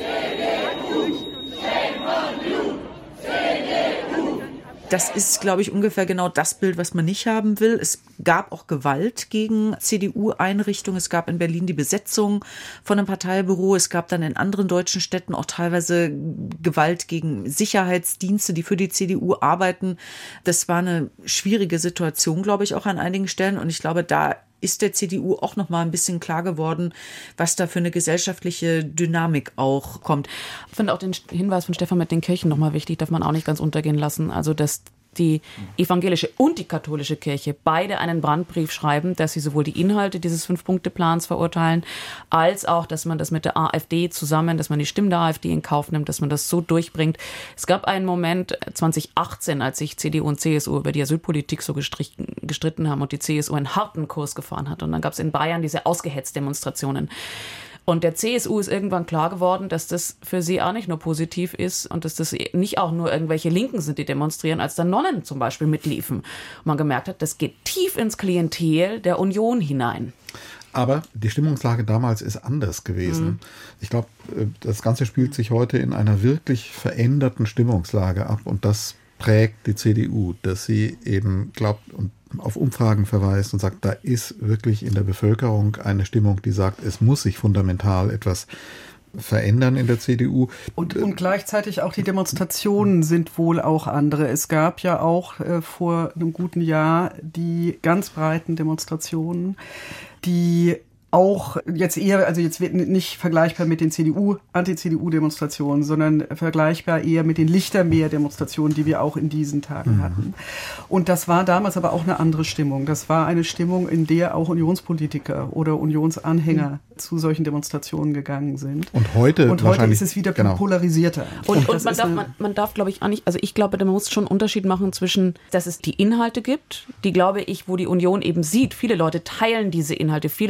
Das ist, glaube ich, ungefähr genau das Bild, was man nicht haben will. Es gab auch Gewalt gegen C D U-Einrichtungen. Es gab in Berlin die Besetzung von einem Parteibüro. Es gab dann in anderen deutschen Städten auch teilweise Gewalt gegen Sicherheitsdienste, die für die C D U arbeiten. Das war eine schwierige Situation, glaube ich, auch an einigen Stellen. Und ich glaube, da ist der C D U auch noch mal ein bisschen klar geworden, was da für eine gesellschaftliche Dynamik auch kommt. Ich finde auch den Hinweis von Stefan mit den Kirchen noch mal wichtig, darf man auch nicht ganz untergehen lassen. Also, dass die evangelische und die katholische Kirche beide einen Brandbrief schreiben, dass sie sowohl die Inhalte dieses Fünf-Punkte-Plans verurteilen, als auch, dass man das mit der AfD zusammen, dass man die Stimmen der AfD in Kauf nimmt, dass man das so durchbringt. Es gab einen Moment zwanzig achtzehn, als sich C D U und C S U über die Asylpolitik so gestritten haben und die C S U einen harten Kurs gefahren hat. Und dann gab es in Bayern diese Ausgehetzt-Demonstrationen. Und der C S U ist irgendwann klar geworden, dass das für sie auch nicht nur positiv ist und dass das nicht auch nur irgendwelche Linken sind, die demonstrieren, als dann Nonnen zum Beispiel mitliefen. Und man gemerkt hat, das geht tief ins Klientel der Union hinein. Aber die Stimmungslage damals ist anders gewesen. Mhm. Ich glaube, das Ganze spielt sich heute in einer wirklich veränderten Stimmungslage ab, und das prägt die C D U, dass sie eben glaubt und auf Umfragen verweist und sagt, da ist wirklich in der Bevölkerung eine Stimmung, die sagt, es muss sich fundamental etwas verändern in der C D U. Und, und gleichzeitig auch die Demonstrationen sind wohl auch andere. Es gab ja auch äh, vor einem guten Jahr die ganz breiten Demonstrationen, die auch jetzt eher, also jetzt wird nicht vergleichbar mit den C D U, Anti-C D U-Demonstrationen, sondern vergleichbar eher mit den Lichtermeer-Demonstrationen, die wir auch in diesen Tagen mhm. hatten. Und das war damals aber auch eine andere Stimmung. Das war eine Stimmung, in der auch Unionspolitiker oder Unionsanhänger mhm. zu solchen Demonstrationen gegangen sind. Und heute, und heute ist es wieder genau. polarisierter. Und, und man, darf, man, man darf, glaube ich, auch nicht, also ich glaube, da muss schon einen Unterschied machen zwischen, dass es die Inhalte gibt, die, glaube ich, wo die Union eben sieht, viele Leute teilen diese Inhalte, viele Leute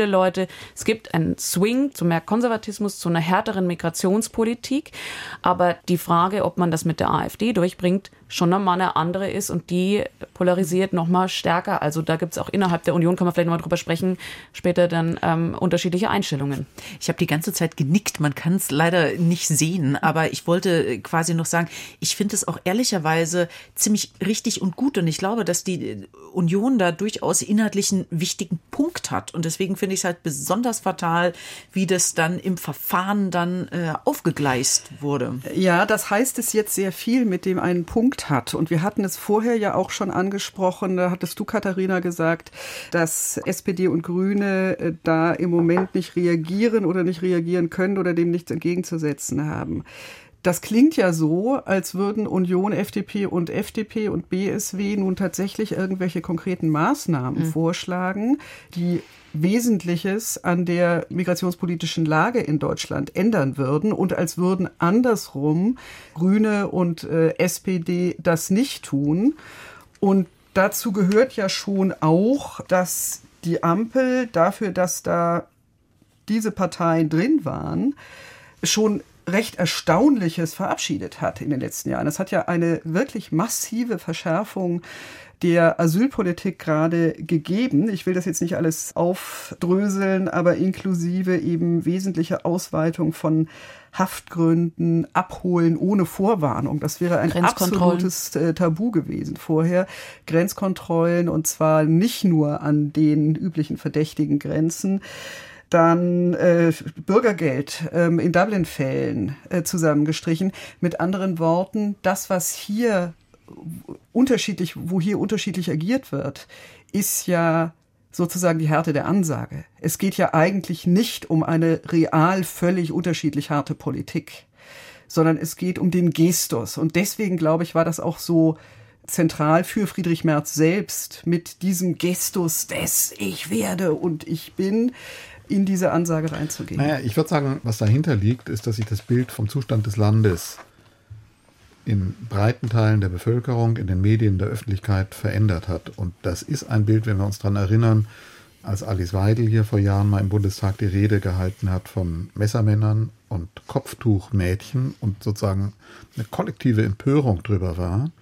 es gibt einen Swing zu mehr Konservatismus, zu einer härteren Migrationspolitik. Aber die Frage, ob man das mit der AfD durchbringt, schon nochmal eine andere ist und die polarisiert nochmal stärker. Also da gibt es auch innerhalb der Union, kann man vielleicht nochmal drüber sprechen, später dann ähm, unterschiedliche Einstellungen. Ich habe die ganze Zeit genickt, man kann es leider nicht sehen, aber ich wollte quasi noch sagen, ich finde es auch ehrlicherweise ziemlich richtig und gut und ich glaube, dass die Union da durchaus inhaltlich einen wichtigen Punkt hat und deswegen finde ich es halt besonders fatal, wie das dann im Verfahren dann äh, aufgegleist wurde. Ja, das heißt es jetzt sehr viel, mit dem einen Punkt hat. Und wir hatten es vorher ja auch schon angesprochen, da hattest du, Katharina, gesagt, dass S P D und Grüne da im Moment nicht reagieren oder nicht reagieren können oder dem nichts entgegenzusetzen haben. Das klingt ja so, als würden Union, F D P und F D P und B S W nun tatsächlich irgendwelche konkreten Maßnahmen mhm. vorschlagen, die Wesentliches an der migrationspolitischen Lage in Deutschland ändern würden und als würden andersrum Grüne und äh, S P D das nicht tun. Und dazu gehört ja schon auch, dass die Ampel dafür, dass da diese Parteien drin waren, schon recht Erstaunliches verabschiedet hat in den letzten Jahren. Es hat ja eine wirklich massive Verschärfung der Asylpolitik gerade gegeben. Ich will das jetzt nicht alles aufdröseln, aber inklusive eben wesentliche Ausweitung von Haftgründen, Abholen ohne Vorwarnung. Das wäre ein absolutes äh, Tabu gewesen vorher. Grenzkontrollen und zwar nicht nur an den üblichen verdächtigen Grenzen. Dann äh, Bürgergeld ähm, in Dublin-Fällen äh, zusammengestrichen. Mit anderen Worten, das, was hier unterschiedlich, wo hier unterschiedlich agiert wird, ist ja sozusagen die Härte der Ansage. Es geht ja eigentlich nicht um eine real völlig unterschiedlich harte Politik, sondern es geht um den Gestus. Und deswegen, glaube ich, war das auch so zentral für Friedrich Merz selbst, mit diesem Gestus des Ich werde und ich bin in diese Ansage reinzugehen. Naja, ich würde sagen, was dahinter liegt, ist, dass sich das Bild vom Zustand des Landes in breiten Teilen der Bevölkerung, in den Medien, der Öffentlichkeit verändert hat. Und das ist ein Bild, wenn wir uns daran erinnern, als Alice Weidel hier vor Jahren mal im Bundestag die Rede gehalten hat von Messermännern und Kopftuchmädchen und sozusagen eine kollektive Empörung drüber war.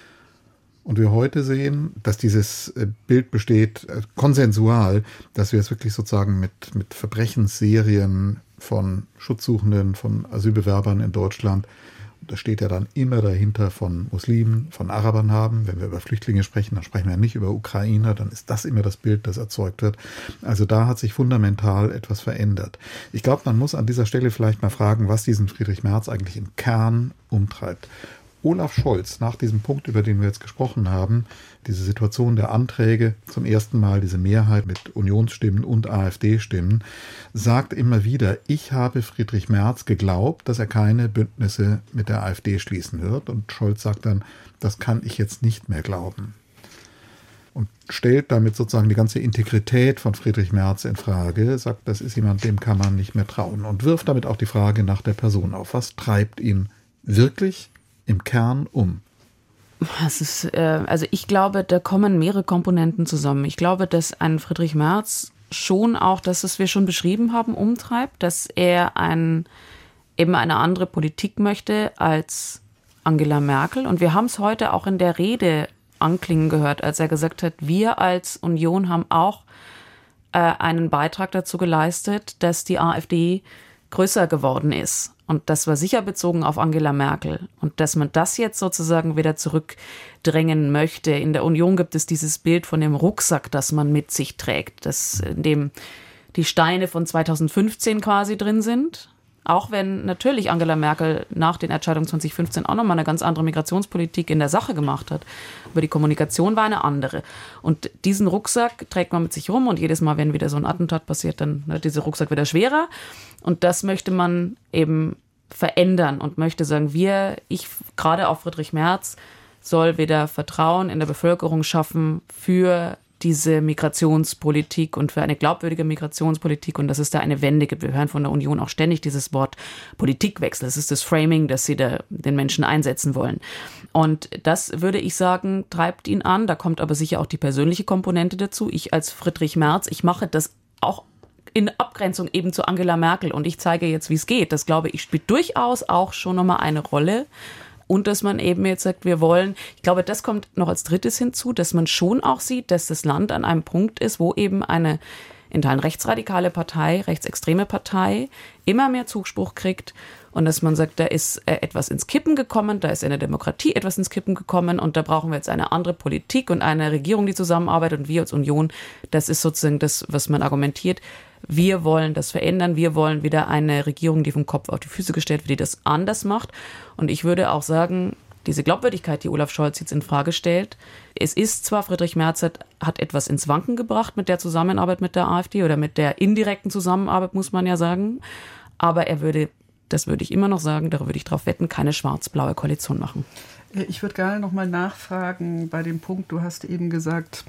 Und wir heute sehen, dass dieses Bild besteht, konsensual, dass wir es wirklich sozusagen mit, mit Verbrechensserien von Schutzsuchenden, von Asylbewerbern in Deutschland, das steht ja dann immer dahinter, von Muslimen, von Arabern haben. Wenn wir über Flüchtlinge sprechen, dann sprechen wir nicht über Ukrainer, dann ist das immer das Bild, das erzeugt wird. Also da hat sich fundamental etwas verändert. Ich glaube, man muss an dieser Stelle vielleicht mal fragen, was diesen Friedrich Merz eigentlich im Kern umtreibt. Olaf Scholz, nach diesem Punkt, über den wir jetzt gesprochen haben, diese Situation der Anträge, zum ersten Mal diese Mehrheit mit Unionsstimmen und AfD-Stimmen, sagt immer wieder, ich habe Friedrich Merz geglaubt, dass er keine Bündnisse mit der AfD schließen wird. Und Scholz sagt dann, das kann ich jetzt nicht mehr glauben. Und stellt damit sozusagen die ganze Integrität von Friedrich Merz in Frage, sagt, das ist jemand, dem kann man nicht mehr trauen. Und wirft damit auch die Frage nach der Person auf. Was treibt ihn wirklich im Kern um? Das ist, äh, also ich glaube, da kommen mehrere Komponenten zusammen. Ich glaube, dass ein Friedrich Merz schon auch das, was wir schon beschrieben haben, umtreibt, dass er ein, eben eine andere Politik möchte als Angela Merkel. Und wir haben es heute auch in der Rede anklingen gehört, als er gesagt hat, wir als Union haben auch äh, einen Beitrag dazu geleistet, dass die AfD größer geworden ist. Und das war sicher bezogen auf Angela Merkel. Und dass man das jetzt sozusagen wieder zurückdrängen möchte. In der Union gibt es dieses Bild von dem Rucksack, das man mit sich trägt, das, in dem die Steine von zweitausendfünfzehn quasi drin sind. Auch wenn natürlich Angela Merkel nach den Entscheidungen zweitausendfünfzehn auch nochmal eine ganz andere Migrationspolitik in der Sache gemacht hat. Aber die Kommunikation war eine andere. Und diesen Rucksack trägt man mit sich rum und jedes Mal, wenn wieder so ein Attentat passiert, dann wird dieser Rucksack wieder schwerer. Und das möchte man eben verändern und möchte sagen, wir, ich, gerade auch Friedrich Merz, soll wieder Vertrauen in der Bevölkerung schaffen für diese Migrationspolitik und für eine glaubwürdige Migrationspolitik und dass es da eine Wende gibt. Wir hören von der Union auch ständig dieses Wort Politikwechsel. Das ist das Framing, das sie da den Menschen einsetzen wollen. Und das, würde ich sagen, treibt ihn an. Da kommt aber sicher auch die persönliche Komponente dazu. Ich als Friedrich Merz, ich mache das auch in Abgrenzung eben zu Angela Merkel und ich zeige jetzt, wie es geht. Das, glaube ich, spielt durchaus auch schon nochmal eine Rolle. Und dass man eben jetzt sagt, wir wollen, ich glaube, das kommt noch als drittes hinzu, dass man schon auch sieht, dass das Land an einem Punkt ist, wo eben eine in Teilen rechtsradikale Partei, rechtsextreme Partei immer mehr Zuspruch kriegt und dass man sagt, da ist etwas ins Kippen gekommen, da ist in der Demokratie etwas ins Kippen gekommen und da brauchen wir jetzt eine andere Politik und eine Regierung, die zusammenarbeitet und wir als Union, das ist sozusagen das, was man argumentiert. Wir wollen das verändern, wir wollen wieder eine Regierung, die vom Kopf auf die Füße gestellt wird, die das anders macht. Und ich würde auch sagen, diese Glaubwürdigkeit, die Olaf Scholz jetzt in Frage stellt, es ist zwar, Friedrich Merz hat, hat etwas ins Wanken gebracht mit der Zusammenarbeit mit der AfD oder mit der indirekten Zusammenarbeit, muss man ja sagen, aber er würde, das würde ich immer noch sagen, da würde ich drauf wetten, keine schwarz-blaue Koalition machen. Ich würde gerne noch mal nachfragen bei dem Punkt, du hast eben gesagt,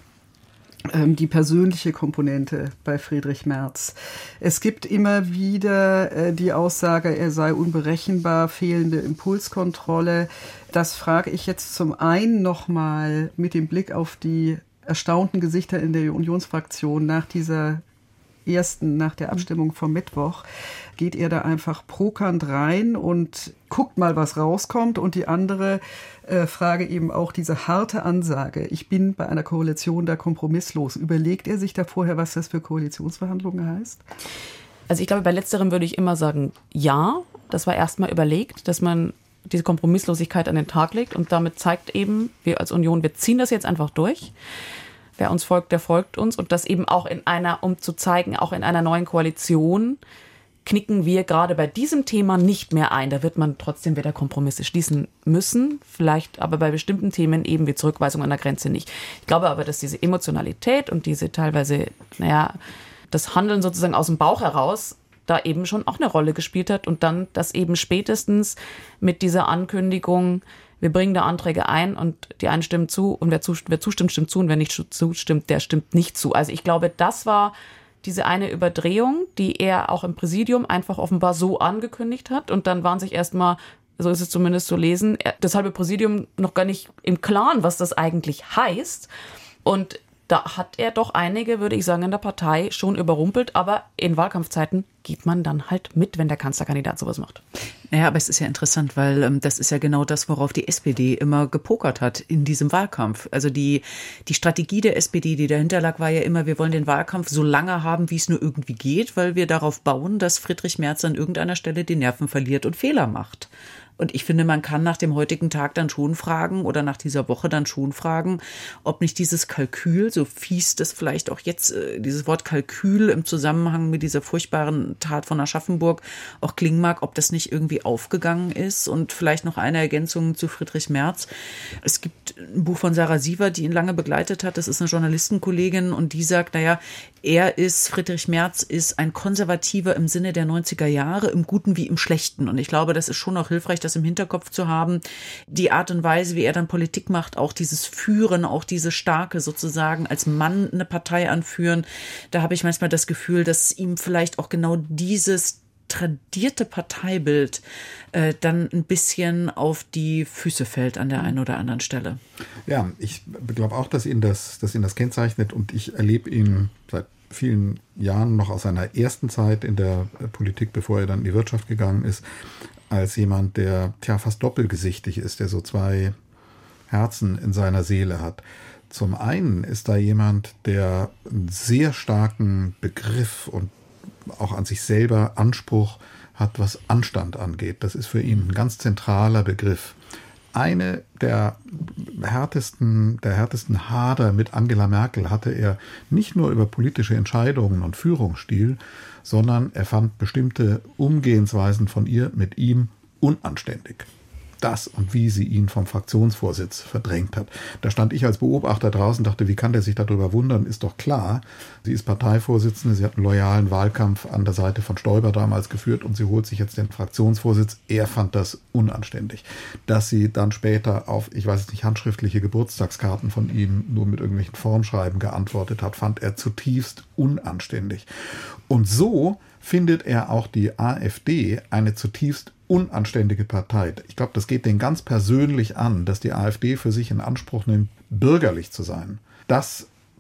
die persönliche Komponente bei Friedrich Merz. Es gibt immer wieder äh, die Aussage, er sei unberechenbar, fehlende Impulskontrolle. Das frage ich jetzt zum einen nochmal mit dem Blick auf die erstaunten Gesichter in der Unionsfraktion nach dieser ersten, nach der Abstimmung vom Mittwoch. Geht er da einfach prokant rein und guckt mal, was rauskommt? Und die andere äh, Frage eben auch diese harte Ansage, ich bin bei einer Koalition da kompromisslos. Überlegt er sich da vorher, was das für Koalitionsverhandlungen heißt? Also ich glaube, bei letzterem würde ich immer sagen, ja, das war erstmal überlegt, dass man diese Kompromisslosigkeit an den Tag legt und damit zeigt eben, wir als Union, wir ziehen das jetzt einfach durch. Wer uns folgt, der folgt uns und das eben auch in einer, um zu zeigen, auch in einer neuen Koalition knicken wir gerade bei diesem Thema nicht mehr ein. Da wird man trotzdem wieder Kompromisse schließen müssen, vielleicht aber bei bestimmten Themen eben wie Zurückweisung an der Grenze nicht. Ich glaube aber, dass diese Emotionalität und diese teilweise, naja, das Handeln sozusagen aus dem Bauch heraus da eben schon auch eine Rolle gespielt hat und dann das eben spätestens mit dieser Ankündigung, wir bringen da Anträge ein und die einen stimmen zu und wer zustimmt, wer zustimmt, stimmt zu und wer nicht zustimmt, der stimmt nicht zu. Also ich glaube, das war diese eine Überdrehung, die er auch im Präsidium einfach offenbar so angekündigt hat und dann waren sich erstmal, so ist es zumindest zu lesen, das halbe Präsidium noch gar nicht im Klaren, was das eigentlich heißt und da hat er doch einige, würde ich sagen, in der Partei schon überrumpelt, aber in Wahlkampfzeiten geht man dann halt mit, wenn der Kanzlerkandidat sowas macht. Naja, aber es ist ja interessant, weil ähm, das ist ja genau das, worauf die S P D immer gepokert hat in diesem Wahlkampf. Also die, die Strategie der S P D, die dahinter lag, war ja immer, wir wollen den Wahlkampf so lange haben, wie es nur irgendwie geht, weil wir darauf bauen, dass Friedrich Merz an irgendeiner Stelle die Nerven verliert und Fehler macht. Und ich finde, man kann nach dem heutigen Tag dann schon fragen oder nach dieser Woche dann schon fragen, ob nicht dieses Kalkül, so fies das vielleicht auch jetzt, äh, dieses Wort Kalkül im Zusammenhang mit dieser furchtbaren Tat von Aschaffenburg auch klingen mag, ob das nicht irgendwie aufgegangen ist. Und vielleicht noch eine Ergänzung zu Friedrich Merz. Es gibt ein Buch von Sarah Siever, die ihn lange begleitet hat. Das ist eine Journalistenkollegin und die sagt, naja, er ist, Friedrich Merz ist ein Konservativer im Sinne der neunziger Jahre, im Guten wie im Schlechten. Und ich glaube, das ist schon auch hilfreich, das im Hinterkopf zu haben. Die Art und Weise, wie er dann Politik macht, auch dieses Führen, auch diese starke sozusagen als Mann eine Partei anführen. Da habe ich manchmal das Gefühl, dass ihm vielleicht auch genau dieses tradierte Parteibild äh, dann ein bisschen auf die Füße fällt an der einen oder anderen Stelle. Ja, ich glaube auch, dass ihn das, dass ihn das kennzeichnet und ich erlebe ihn seit vielen Jahren noch aus seiner ersten Zeit in der Politik, bevor er dann in die Wirtschaft gegangen ist, als jemand, der tja, fast doppelgesichtig ist, der so zwei Herzen in seiner Seele hat. Zum einen ist da jemand, der einen sehr starken Begriff und auch an sich selber Anspruch hat, was Anstand angeht. Das ist für ihn ein ganz zentraler Begriff. Eine der härtesten, der härtesten Hader mit Angela Merkel hatte er nicht nur über politische Entscheidungen und Führungsstil, sondern er fand bestimmte Umgehensweisen von ihr mit ihm unanständig. Das und wie sie ihn vom Fraktionsvorsitz verdrängt hat. Da stand ich als Beobachter draußen und dachte, wie kann der sich darüber wundern? Ist doch klar, sie ist Parteivorsitzende, sie hat einen loyalen Wahlkampf an der Seite von Stoiber damals geführt und sie holt sich jetzt den Fraktionsvorsitz. Er fand das unanständig. Dass sie dann später auf, ich weiß nicht, handschriftliche Geburtstagskarten von ihm nur mit irgendwelchen Formschreiben geantwortet hat, fand er zutiefst unanständig. Und so findet er auch die AfD eine zutiefst unanständige Partei. Ich glaube, das geht den ganz persönlich an, dass die AfD für sich in Anspruch nimmt, bürgerlich zu sein. Das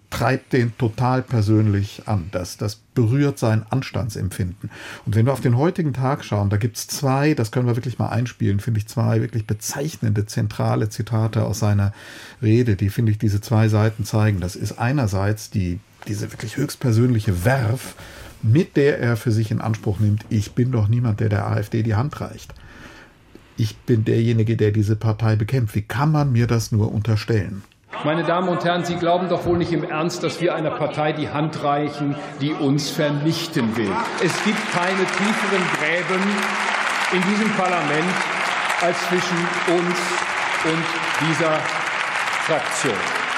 treibt den total persönlich an. Das, das berührt sein Anstandsempfinden. Und wenn wir auf den heutigen Tag schauen, da gibt es zwei, das können wir wirklich mal einspielen, finde ich zwei wirklich bezeichnende, zentrale Zitate aus seiner Rede, die, finde ich, diese zwei Seiten zeigen. Das ist einerseits die, diese wirklich höchstpersönliche Verve, mit der er für sich in Anspruch nimmt, ich bin doch niemand, der der AfD die Hand reicht. Ich bin derjenige, der diese Partei bekämpft. Wie kann man mir das nur unterstellen? Meine Damen und Herren, Sie glauben doch wohl nicht im Ernst, dass wir einer Partei die Hand reichen, die uns vernichten will. Es gibt keine tieferen Gräben in diesem Parlament als zwischen uns und dieser Fraktion.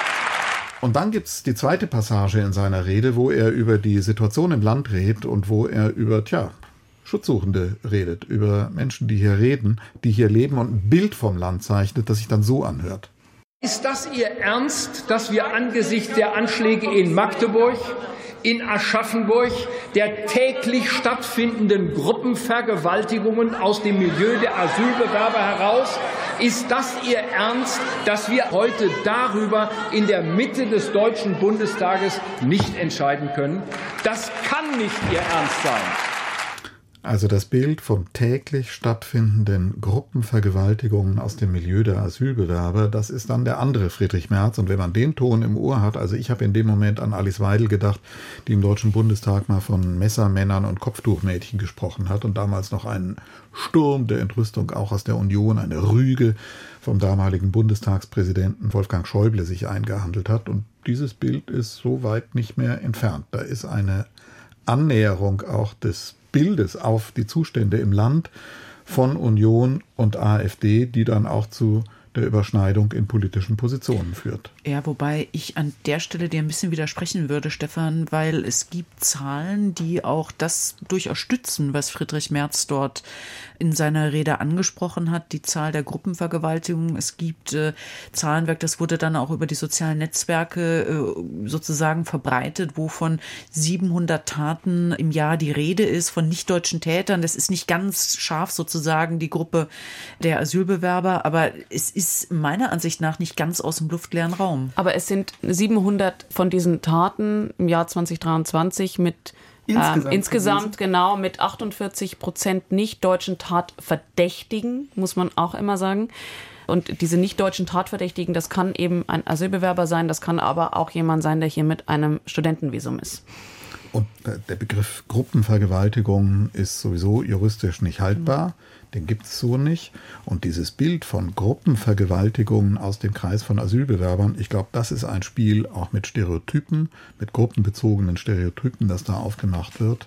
Und dann gibt es die zweite Passage in seiner Rede, wo er über die Situation im Land redet und wo er über, tja, Schutzsuchende redet, über Menschen, die hier reden, die hier leben und ein Bild vom Land zeichnet, das sich dann so anhört. Ist das Ihr Ernst, dass wir angesichts der Anschläge in Magdeburg, in Aschaffenburg, der täglich stattfindenden Gruppenvergewaltigungen aus dem Milieu der Asylbewerber heraus, ist das Ihr Ernst, dass wir heute darüber in der Mitte des Deutschen Bundestages nicht entscheiden können? Das kann nicht Ihr Ernst sein. Also das Bild von täglich stattfindenden Gruppenvergewaltigungen aus dem Milieu der Asylbewerber, das ist dann der andere Friedrich Merz. Und wenn man den Ton im Ohr hat, also ich habe in dem Moment an Alice Weidel gedacht, die im Deutschen Bundestag mal von Messermännern und Kopftuchmädchen gesprochen hat und damals noch einen Sturm der Entrüstung auch aus der Union, eine Rüge vom damaligen Bundestagspräsidenten Wolfgang Schäuble sich eingehandelt hat. Und dieses Bild ist so weit nicht mehr entfernt. Da ist eine Annäherung auch des Bildes auf die Zustände im Land von Union und AfD, die dann auch zu der Überschneidung in politischen Positionen führt. Ja, wobei ich an der Stelle dir ein bisschen widersprechen würde, Stefan, weil es gibt Zahlen, die auch das durchaus stützen, was Friedrich Merz dort in seiner Rede angesprochen hat, die Zahl der Gruppenvergewaltigungen. Es gibt äh, Zahlenwerk, das wurde dann auch über die sozialen Netzwerke äh, sozusagen verbreitet, wo von siebenhundert Taten im Jahr die Rede ist, von nicht-deutschen Tätern. Das ist nicht ganz scharf sozusagen die Gruppe der Asylbewerber, aber es ist meiner Ansicht nach nicht ganz aus dem luftleeren Raum. Aber es sind siebenhundert von diesen Taten im Jahr zwanzig dreiundzwanzig mit Insgesamt, ähm, insgesamt genau mit achtundvierzig Prozent nicht-deutschen Tatverdächtigen, muss man auch immer sagen. Und diese nicht-deutschen Tatverdächtigen, das kann eben ein Asylbewerber sein, das kann aber auch jemand sein, der hier mit einem Studentenvisum ist. Und der Begriff Gruppenvergewaltigung ist sowieso juristisch nicht haltbar. Den gibt es so nicht. Und dieses Bild von Gruppenvergewaltigungen aus dem Kreis von Asylbewerbern, ich glaube, das ist ein Spiel auch mit Stereotypen, mit gruppenbezogenen Stereotypen, das da aufgemacht wird,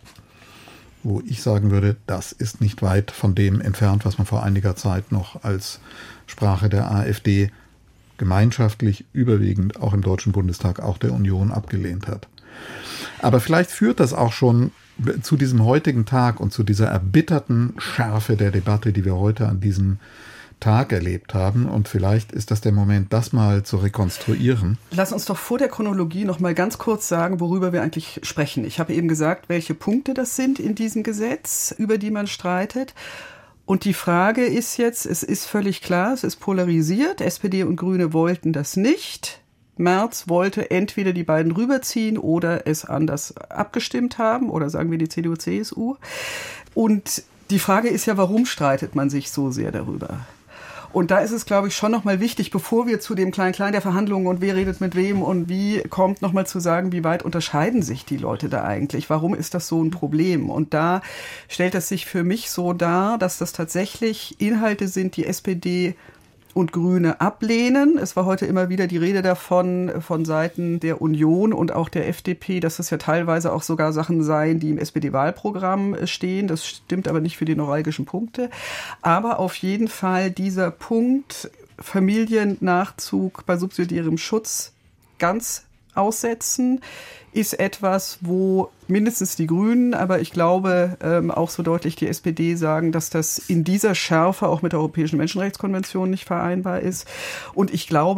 wo ich sagen würde, das ist nicht weit von dem entfernt, was man vor einiger Zeit noch als Sprache der AfD gemeinschaftlich überwiegend auch im Deutschen Bundestag, auch der Union abgelehnt hat. Aber vielleicht führt das auch schon zu diesem heutigen Tag und zu dieser erbitterten Schärfe der Debatte, die wir heute an diesem Tag erlebt haben. Und vielleicht ist das der Moment, das mal zu rekonstruieren. Lass uns doch vor der Chronologie noch mal ganz kurz sagen, worüber wir eigentlich sprechen. Ich habe eben gesagt, welche Punkte das sind in diesem Gesetz, über die man streitet. Und die Frage ist jetzt, es ist völlig klar, es ist polarisiert. S P D und Grüne wollten das nicht. Merz wollte entweder die beiden rüberziehen oder es anders abgestimmt haben, oder sagen wir die C D U C S U. Und die Frage ist ja, warum streitet man sich so sehr darüber? Und da ist es, glaube ich, schon nochmal wichtig, bevor wir zu dem Klein-Klein der Verhandlungen und wer redet mit wem und wie kommt, nochmal zu sagen, wie weit unterscheiden sich die Leute da eigentlich? Warum ist das so ein Problem? Und da stellt es sich für mich so dar, dass das tatsächlich Inhalte sind, die S P D und Grüne ablehnen. Es war heute immer wieder die Rede davon, von Seiten der Union und auch der F D P, dass das ja teilweise auch sogar Sachen seien, die im S P D-Wahlprogramm stehen. Das stimmt aber nicht für die neuralgischen Punkte. Aber auf jeden Fall dieser Punkt Familiennachzug bei subsidiärem Schutz ganz aussetzen, ist etwas, wo mindestens die Grünen, aber ich glaube ähm, auch so deutlich die S P D sagen, dass das in dieser Schärfe auch mit der Europäischen Menschenrechtskonvention nicht vereinbar ist. Und ich glaube,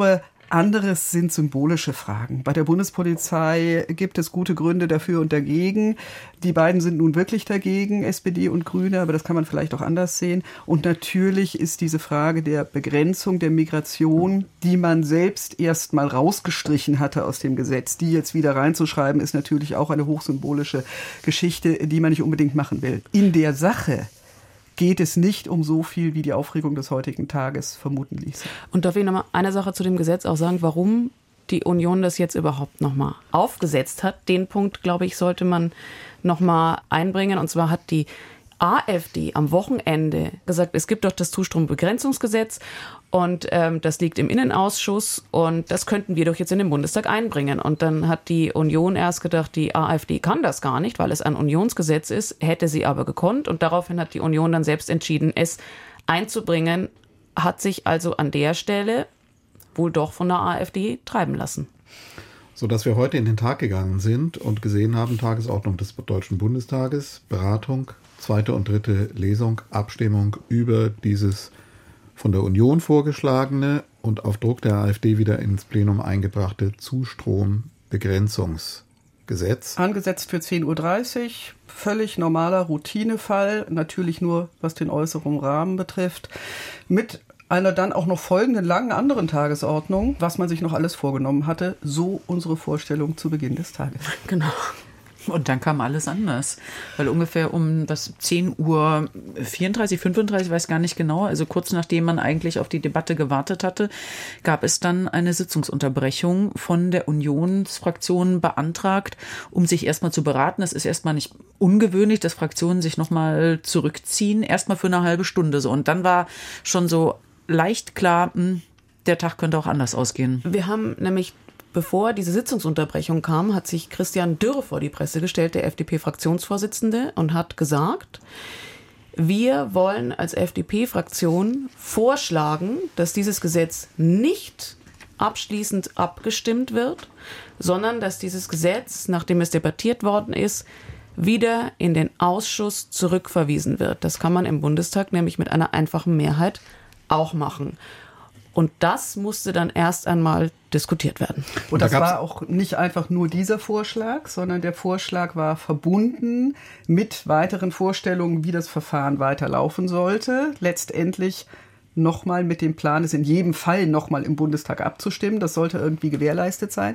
Anderes sind symbolische Fragen. Bei der Bundespolizei gibt es gute Gründe dafür und dagegen. Die beiden sind nun wirklich dagegen, S P D und Grüne, aber das kann man vielleicht auch anders sehen. Und natürlich ist diese Frage der Begrenzung der Migration, die man selbst erst mal rausgestrichen hatte aus dem Gesetz, die jetzt wieder reinzuschreiben, ist natürlich auch eine hochsymbolische Geschichte, die man nicht unbedingt machen will. In der Sache geht es nicht um so viel, wie die Aufregung des heutigen Tages vermuten ließ. Und darf ich noch mal eine Sache zu dem Gesetz auch sagen, warum die Union das jetzt überhaupt noch mal aufgesetzt hat? Den Punkt, glaube ich, sollte man noch mal einbringen. Und zwar hat die AfD am Wochenende gesagt, es gibt doch das Zustrombegrenzungsgesetz und ähm, das liegt im Innenausschuss und das könnten wir doch jetzt in den Bundestag einbringen. Und dann hat die Union erst gedacht, die AfD kann das gar nicht, weil es ein Unionsgesetz ist, hätte sie aber gekonnt. Und daraufhin hat die Union dann selbst entschieden, es einzubringen, hat sich also an der Stelle wohl doch von der AfD treiben lassen. Sodass wir heute in den Tag gegangen sind und gesehen haben, Tagesordnung des Deutschen Bundestages, Beratung, zweite und dritte Lesung, Abstimmung über dieses von der Union vorgeschlagene und auf Druck der AfD wieder ins Plenum eingebrachte Zustrombegrenzungsgesetz. Angesetzt für zehn Uhr dreißig, völlig normaler Routinefall, natürlich nur was den äußeren Rahmen betrifft, mit einer dann auch noch folgenden langen anderen Tagesordnung, was man sich noch alles vorgenommen hatte, so unsere Vorstellung zu Beginn des Tages. Genau. Und dann kam alles anders, weil ungefähr um das zehn Uhr vierunddreißig, fünfunddreißig, weiß gar nicht genau, also kurz nachdem man eigentlich auf die Debatte gewartet hatte, gab es dann eine Sitzungsunterbrechung von der Unionsfraktion beantragt, um sich erstmal zu beraten. Das ist erstmal nicht ungewöhnlich, dass Fraktionen sich nochmal zurückziehen, erstmal für eine halbe Stunde so. Und dann war schon so leicht klar, der Tag könnte auch anders ausgehen. Wir haben nämlich Bevor diese Sitzungsunterbrechung kam, hat sich Christian Dürr vor die Presse gestellt, der F D P-Fraktionsvorsitzende, und hat gesagt, wir wollen als F D P-Fraktion vorschlagen, dass dieses Gesetz nicht abschließend abgestimmt wird, sondern dass dieses Gesetz, nachdem es debattiert worden ist, wieder in den Ausschuss zurückverwiesen wird. Das kann man im Bundestag nämlich mit einer einfachen Mehrheit auch machen. Und das musste dann erst einmal diskutiert werden. Und das war auch nicht einfach nur dieser Vorschlag, sondern der Vorschlag war verbunden mit weiteren Vorstellungen, wie das Verfahren weiterlaufen sollte. Letztendlich nochmal mit dem Plan, es in jedem Fall nochmal im Bundestag abzustimmen. Das sollte irgendwie gewährleistet sein.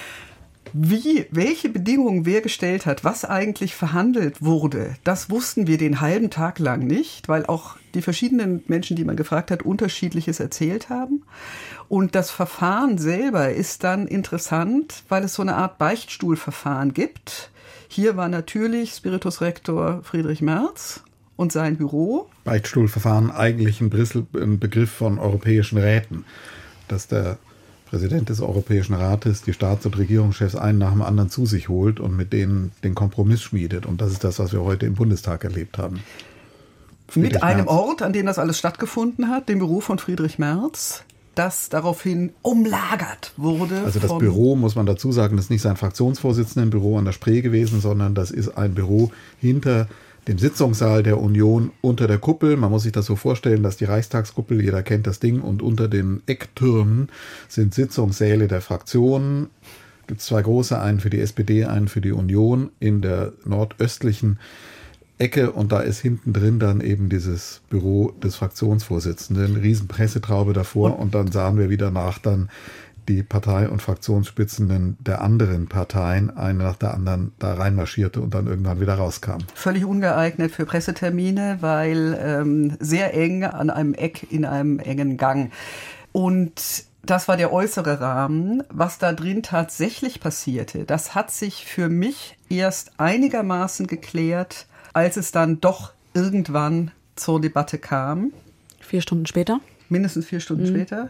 Wie, welche Bedingungen wer gestellt hat, was eigentlich verhandelt wurde, das wussten wir den halben Tag lang nicht, weil auch die verschiedenen Menschen, die man gefragt hat, Unterschiedliches erzählt haben. Und das Verfahren selber ist dann interessant, weil es so eine Art Beichtstuhlverfahren gibt. Hier war natürlich Spiritus Rector Friedrich Merz und sein Büro. Beichtstuhlverfahren, eigentlich in Brüssel ein Begriff von europäischen Räten, dass der Präsident des Europäischen Rates die Staats- und Regierungschefs einen nach dem anderen zu sich holt und mit denen den Kompromiss schmiedet. Und das ist das, was wir heute im Bundestag erlebt haben. Friedrich mit einem Merz. Ort, an dem das alles stattgefunden hat, dem Büro von Friedrich Merz, das daraufhin umlagert wurde. Also das Büro, muss man dazu sagen, das ist nicht sein Fraktionsvorsitzendenbüro an der Spree gewesen, sondern das ist ein Büro hinter dem Sitzungssaal der Union unter der Kuppel. Man muss sich das so vorstellen, dass die Reichstagskuppel, jeder kennt das Ding, und unter den Ecktürmen sind Sitzungssäle der Fraktionen. Es gibt zwei große, einen für die S P D, einen für die Union in der nordöstlichen Ecke, und da ist hinten drin dann eben dieses Büro des Fraktionsvorsitzenden, riesen Pressetraube davor, und, und dann sahen wir wieder nach dann die Partei- und Fraktionsspitzen der anderen Parteien, eine nach der anderen, da reinmarschierte und dann irgendwann wieder rauskam. Völlig ungeeignet für Pressetermine, weil ähm, sehr eng an einem Eck in einem engen Gang. Und das war der äußere Rahmen. Was da drin tatsächlich passierte, das hat sich für mich erst einigermaßen geklärt, als es dann doch irgendwann zur Debatte kam. Vier Stunden später? Mindestens vier Stunden mhm. später.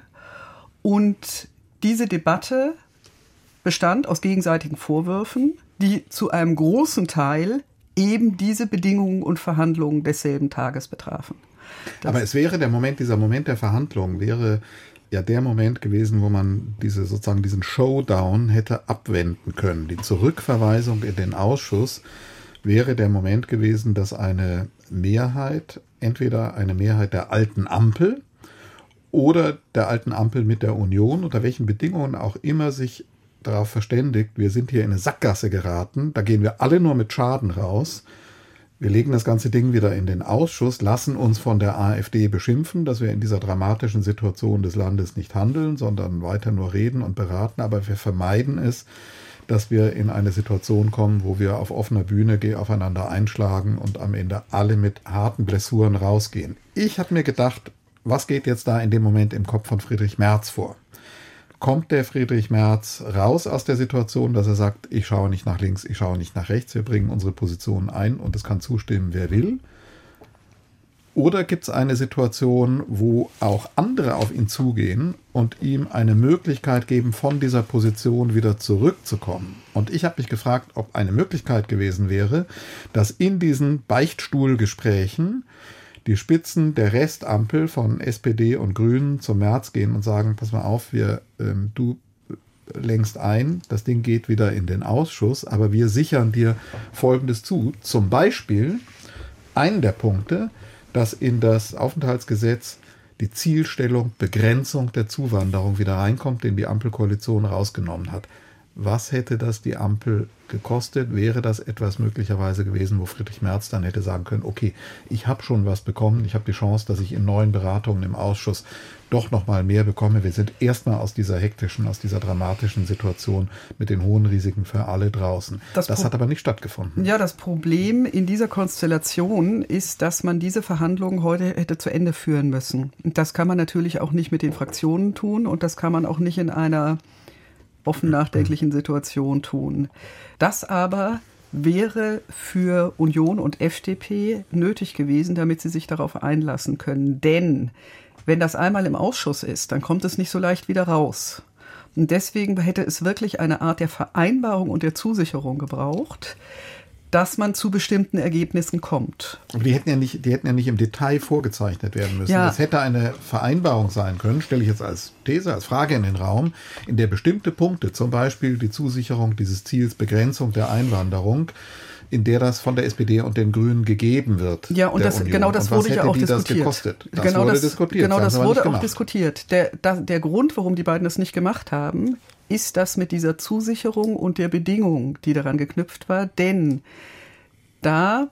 Und diese Debatte bestand aus gegenseitigen Vorwürfen, die zu einem großen Teil eben diese Bedingungen und Verhandlungen desselben Tages betrafen. Das Aber es wäre der Moment, dieser Moment der Verhandlungen wäre ja der Moment gewesen, wo man diese sozusagen diesen Showdown hätte abwenden können. Die Zurückverweisung in den Ausschuss wäre der Moment gewesen, dass eine Mehrheit, entweder eine Mehrheit der alten Ampel oder der alten Ampel mit der Union, unter welchen Bedingungen auch immer sich darauf verständigt, wir sind hier in eine Sackgasse geraten, da gehen wir alle nur mit Schaden raus. Wir legen das ganze Ding wieder in den Ausschuss, lassen uns von der AfD beschimpfen, dass wir in dieser dramatischen Situation des Landes nicht handeln, sondern weiter nur reden und beraten. Aber wir vermeiden es, dass wir in eine Situation kommen, wo wir auf offener Bühne aufeinander einschlagen und am Ende alle mit harten Blessuren rausgehen. Ich habe mir gedacht, was geht jetzt da in dem Moment im Kopf von Friedrich Merz vor? Kommt der Friedrich Merz raus aus der Situation, dass er sagt, ich schaue nicht nach links, ich schaue nicht nach rechts, wir bringen unsere Positionen ein und es kann zustimmen, wer will? Oder gibt es eine Situation, wo auch andere auf ihn zugehen und ihm eine Möglichkeit geben, von dieser Position wieder zurückzukommen? Und ich habe mich gefragt, ob eine Möglichkeit gewesen wäre, dass in diesen Beichtstuhlgesprächen die Spitzen der Restampel von S P D und Grünen zum Merz gehen und sagen, pass mal auf, wir, ähm, du lenkst ein, das Ding geht wieder in den Ausschuss, aber wir sichern dir Folgendes zu. Zum Beispiel einen der Punkte, dass in das Aufenthaltsgesetz die Zielstellung Begrenzung der Zuwanderung wieder reinkommt, den die Ampelkoalition rausgenommen hat. Was hätte das die Ampel gekostet? Wäre das etwas möglicherweise gewesen, wo Friedrich Merz dann hätte sagen können, okay, ich habe schon was bekommen, ich habe die Chance, dass ich in neuen Beratungen im Ausschuss doch noch mal mehr bekomme. Wir sind erstmal aus dieser hektischen, aus dieser dramatischen Situation mit den hohen Risiken für alle draußen. Das, das hat aber nicht stattgefunden. Ja, das Problem in dieser Konstellation ist, dass man diese Verhandlungen heute hätte zu Ende führen müssen. Und das kann man natürlich auch nicht mit den Fraktionen tun und das kann man auch nicht in einer offen nachdenklichen Situation tun. Das aber wäre für Union und F D P nötig gewesen, damit sie sich darauf einlassen können. Denn wenn das einmal im Ausschuss ist, dann kommt es nicht so leicht wieder raus. Und deswegen hätte es wirklich eine Art der Vereinbarung und der Zusicherung gebraucht, dass man zu bestimmten Ergebnissen kommt. Aber die hätten ja nicht, die hätten ja nicht im Detail vorgezeichnet werden müssen. Ja. Das hätte eine Vereinbarung sein können, stelle ich jetzt als These, als Frage in den Raum, in der bestimmte Punkte, zum Beispiel die Zusicherung dieses Ziels Begrenzung der Einwanderung, in der das von der S P D und den Grünen gegeben wird. Ja, und das, genau das und wurde ja auch die diskutiert. Das gekostet? Das genau wurde das, diskutiert. Genau das, das wurde auch diskutiert. Der, da, der Grund, warum die beiden das nicht gemacht haben, ist das mit dieser Zusicherung und der Bedingung, die daran geknüpft war, denn da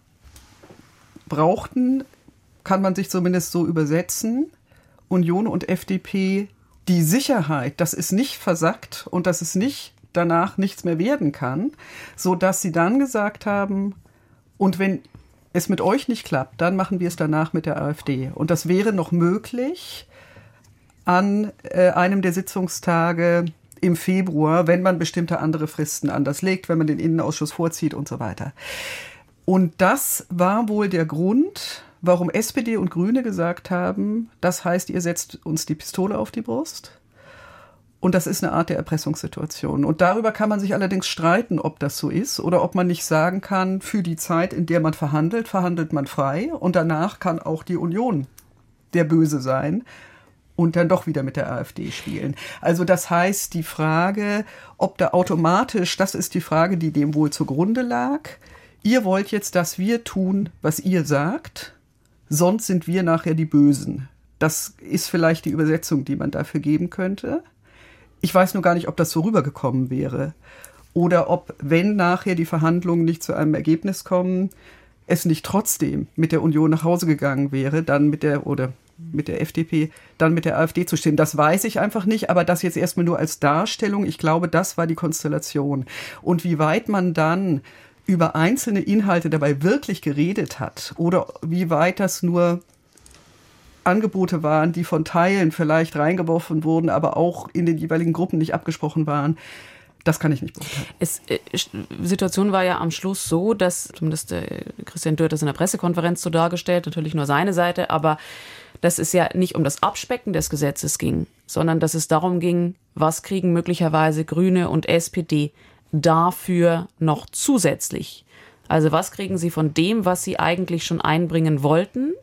brauchten, kann man sich zumindest so übersetzen, Union und F D P die Sicherheit, dass es nicht versackt und dass es nicht danach nichts mehr werden kann, sodass sie dann gesagt haben, und wenn es mit euch nicht klappt, dann machen wir es danach mit der AfD. Und das wäre noch möglich an äh, einem der Sitzungstage im Februar, wenn man bestimmte andere Fristen anders legt, wenn man den Innenausschuss vorzieht und so weiter. Und das war wohl der Grund, warum S P D und Grüne gesagt haben, das heißt, ihr setzt uns die Pistole auf die Brust. Und das ist eine Art der Erpressungssituation. Und darüber kann man sich allerdings streiten, ob das so ist oder ob man nicht sagen kann, für die Zeit, in der man verhandelt, verhandelt man frei. Und danach kann auch die Union der Böse sein und dann doch wieder mit der AfD spielen. Also das heißt, die Frage, ob da automatisch, das ist die Frage, die dem wohl zugrunde lag. Ihr wollt jetzt, dass wir tun, was ihr sagt, sonst sind wir nachher die Bösen. Das ist vielleicht die Übersetzung, die man dafür geben könnte. Ich weiß nur gar nicht, ob das so rübergekommen wäre. Oder ob, wenn nachher die Verhandlungen nicht zu einem Ergebnis kommen, es nicht trotzdem mit der Union nach Hause gegangen wäre, dann mit der, oder mit der F D P, dann mit der AfD zu stimmen. Das weiß ich einfach nicht, aber das jetzt erstmal nur als Darstellung. Ich glaube, das war die Konstellation. Und wie weit man dann über einzelne Inhalte dabei wirklich geredet hat oder wie weit das nur Angebote waren, die von Teilen vielleicht reingeworfen wurden, aber auch in den jeweiligen Gruppen nicht abgesprochen waren, das kann ich nicht beurteilen. Es, äh, Situation war ja am Schluss so, dass, zumindest äh, Christian Dürr hat das in der Pressekonferenz so dargestellt, natürlich nur seine Seite, aber dass es ja nicht um das Abspecken des Gesetzes ging, sondern dass es darum ging, was kriegen möglicherweise Grüne und S P D dafür noch zusätzlich. Also was kriegen sie von dem, was sie eigentlich schon einbringen wollten?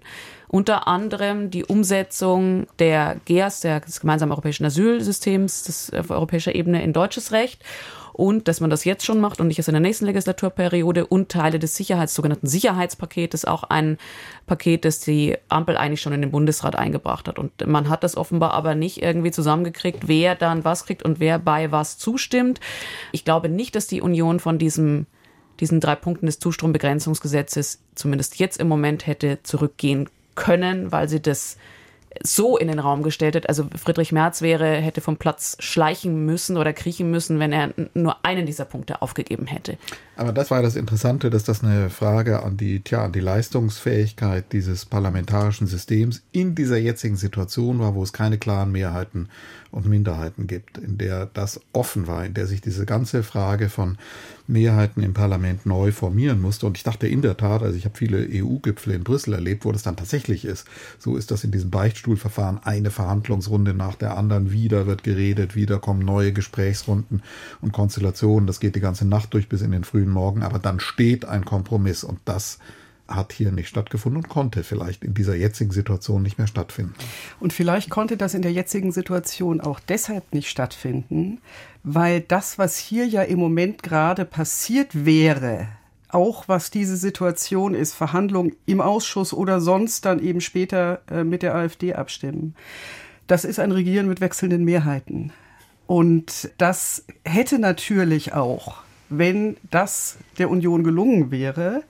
unter anderem die Umsetzung der G E A S, des gemeinsamen europäischen Asylsystems, das auf europäischer Ebene in deutsches Recht. Und dass man das jetzt schon macht und nicht erst in der nächsten Legislaturperiode, und Teile des Sicherheits, sogenannten Sicherheitspaketes, auch ein Paket, das die Ampel eigentlich schon in den Bundesrat eingebracht hat. Und man hat das offenbar aber nicht irgendwie zusammengekriegt, wer dann was kriegt und wer bei was zustimmt. Ich glaube nicht, dass die Union von diesem, diesen drei Punkten des Zustrombegrenzungsgesetzes zumindest jetzt im Moment hätte zurückgehen können, weil sie das so in den Raum gestellt hat. Also Friedrich Merz wäre, hätte vom Platz schleichen müssen oder kriechen müssen, wenn er nur einen dieser Punkte aufgegeben hätte. Aber das war das Interessante, dass das eine Frage an die, tja, an die Leistungsfähigkeit dieses parlamentarischen Systems in dieser jetzigen Situation war, wo es keine klaren Mehrheiten und Minderheiten gibt, in der das offen war, in der sich diese ganze Frage von Mehrheiten im Parlament neu formieren musste. Und ich dachte in der Tat, also ich habe viele E U-Gipfel in Brüssel erlebt, wo das dann tatsächlich ist. So ist das in diesem Beichtstuhlverfahren, eine Verhandlungsrunde nach der anderen, wieder wird geredet, wieder kommen neue Gesprächsrunden und Konstellationen. Das geht die ganze Nacht durch bis in den frühen Morgen, aber dann steht ein Kompromiss, und das hat hier nicht stattgefunden und konnte vielleicht in dieser jetzigen Situation nicht mehr stattfinden. Und vielleicht konnte das in der jetzigen Situation auch deshalb nicht stattfinden, weil das, was hier ja im Moment gerade passiert wäre, auch was diese Situation ist, Verhandlungen im Ausschuss oder sonst dann eben später äh, mit der AfD abstimmen, das ist ein Regieren mit wechselnden Mehrheiten. Und das hätte natürlich auch, wenn das der Union gelungen wäre,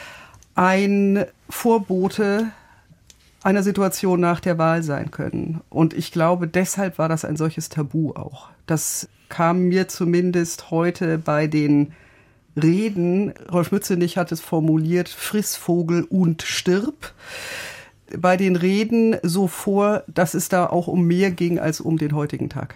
ein Vorbote einer Situation nach der Wahl sein können. Und ich glaube, deshalb war das ein solches Tabu auch. Das kam mir zumindest heute bei den Reden, Rolf Mützenich hat es formuliert, friss Vogel und stirb, bei den Reden so vor, dass es da auch um mehr ging als um den heutigen Tag.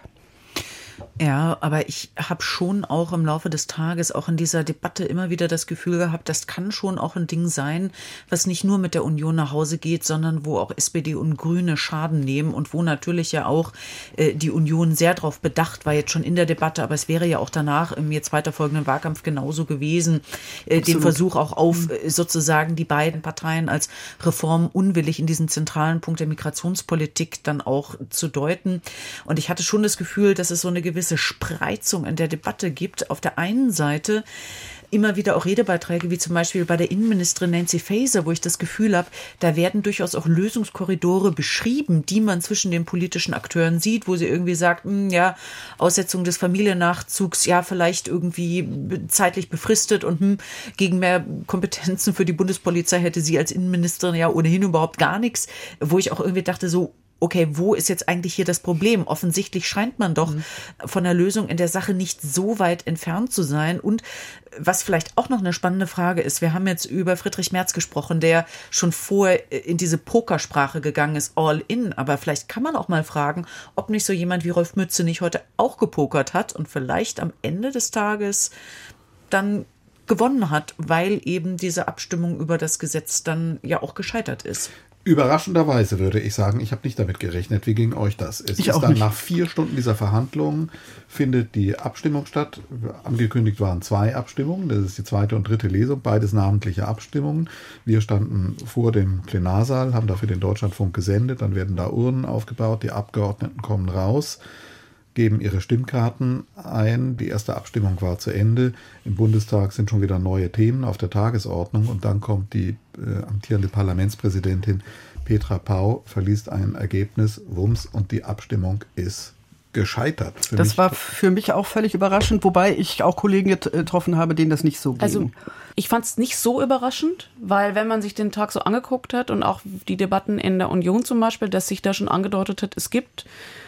Ja, aber ich habe schon auch im Laufe des Tages, auch in dieser Debatte immer wieder das Gefühl gehabt, das kann schon auch ein Ding sein, was nicht nur mit der Union nach Hause geht, sondern wo auch S P D und Grüne Schaden nehmen und wo natürlich ja auch äh, die Union sehr darauf bedacht war, jetzt schon in der Debatte, aber es wäre ja auch danach im jetzt weiterfolgenden Wahlkampf genauso gewesen, äh, den Versuch auch auf äh, sozusagen die beiden Parteien als reformunwillig in diesen zentralen Punkt der Migrationspolitik dann auch zu deuten. Und ich hatte schon das Gefühl, dass es so eine gewisse Spreizung in der Debatte gibt. Auf der einen Seite immer wieder auch Redebeiträge, wie zum Beispiel bei der Innenministerin Nancy Faeser, wo ich das Gefühl habe, da werden durchaus auch Lösungskorridore beschrieben, die man zwischen den politischen Akteuren sieht, wo sie irgendwie sagt, mh, ja, Aussetzung des Familiennachzugs, ja, vielleicht irgendwie zeitlich befristet und mh, gegen mehr Kompetenzen für die Bundespolizei hätte sie als Innenministerin ja ohnehin überhaupt gar nichts, wo ich auch irgendwie dachte, so, okay, wo ist jetzt eigentlich hier das Problem? Offensichtlich scheint man doch mhm. von der Lösung in der Sache nicht so weit entfernt zu sein. Und was vielleicht auch noch eine spannende Frage ist, wir haben jetzt über Friedrich Merz gesprochen, der schon vorher in diese Pokersprache gegangen ist, all in. Aber vielleicht kann man auch mal fragen, ob nicht so jemand wie Rolf Mützenich heute auch gepokert hat und vielleicht am Ende des Tages dann gewonnen hat, weil eben diese Abstimmung über das Gesetz dann ja auch gescheitert ist. Überraschenderweise würde ich sagen, ich habe nicht damit gerechnet. Wie ging euch das? Es ich ist auch dann nicht. Nach vier Stunden dieser Verhandlungen findet die Abstimmung statt. Angekündigt waren zwei Abstimmungen. Das ist die zweite und dritte Lesung, beides namentliche Abstimmungen. Wir standen vor dem Plenarsaal, haben dafür den Deutschlandfunk gesendet. Dann werden da Urnen aufgebaut. Die Abgeordneten kommen raus, geben ihre Stimmkarten ein. Die erste Abstimmung war zu Ende. Im Bundestag sind schon wieder neue Themen auf der Tagesordnung. Und dann kommt die äh, amtierende Parlamentspräsidentin Petra Pau, verliest ein Ergebnis, Wumms, und die Abstimmung ist gescheitert. Für das mich war für mich auch völlig überraschend, wobei ich auch Kollegen getroffen habe, denen das nicht so ging. Also ich fand es nicht so überraschend, weil wenn man sich den Tag so angeguckt hat und auch die Debatten in der Union zum Beispiel, dass sich da schon angedeutet hat, es gibt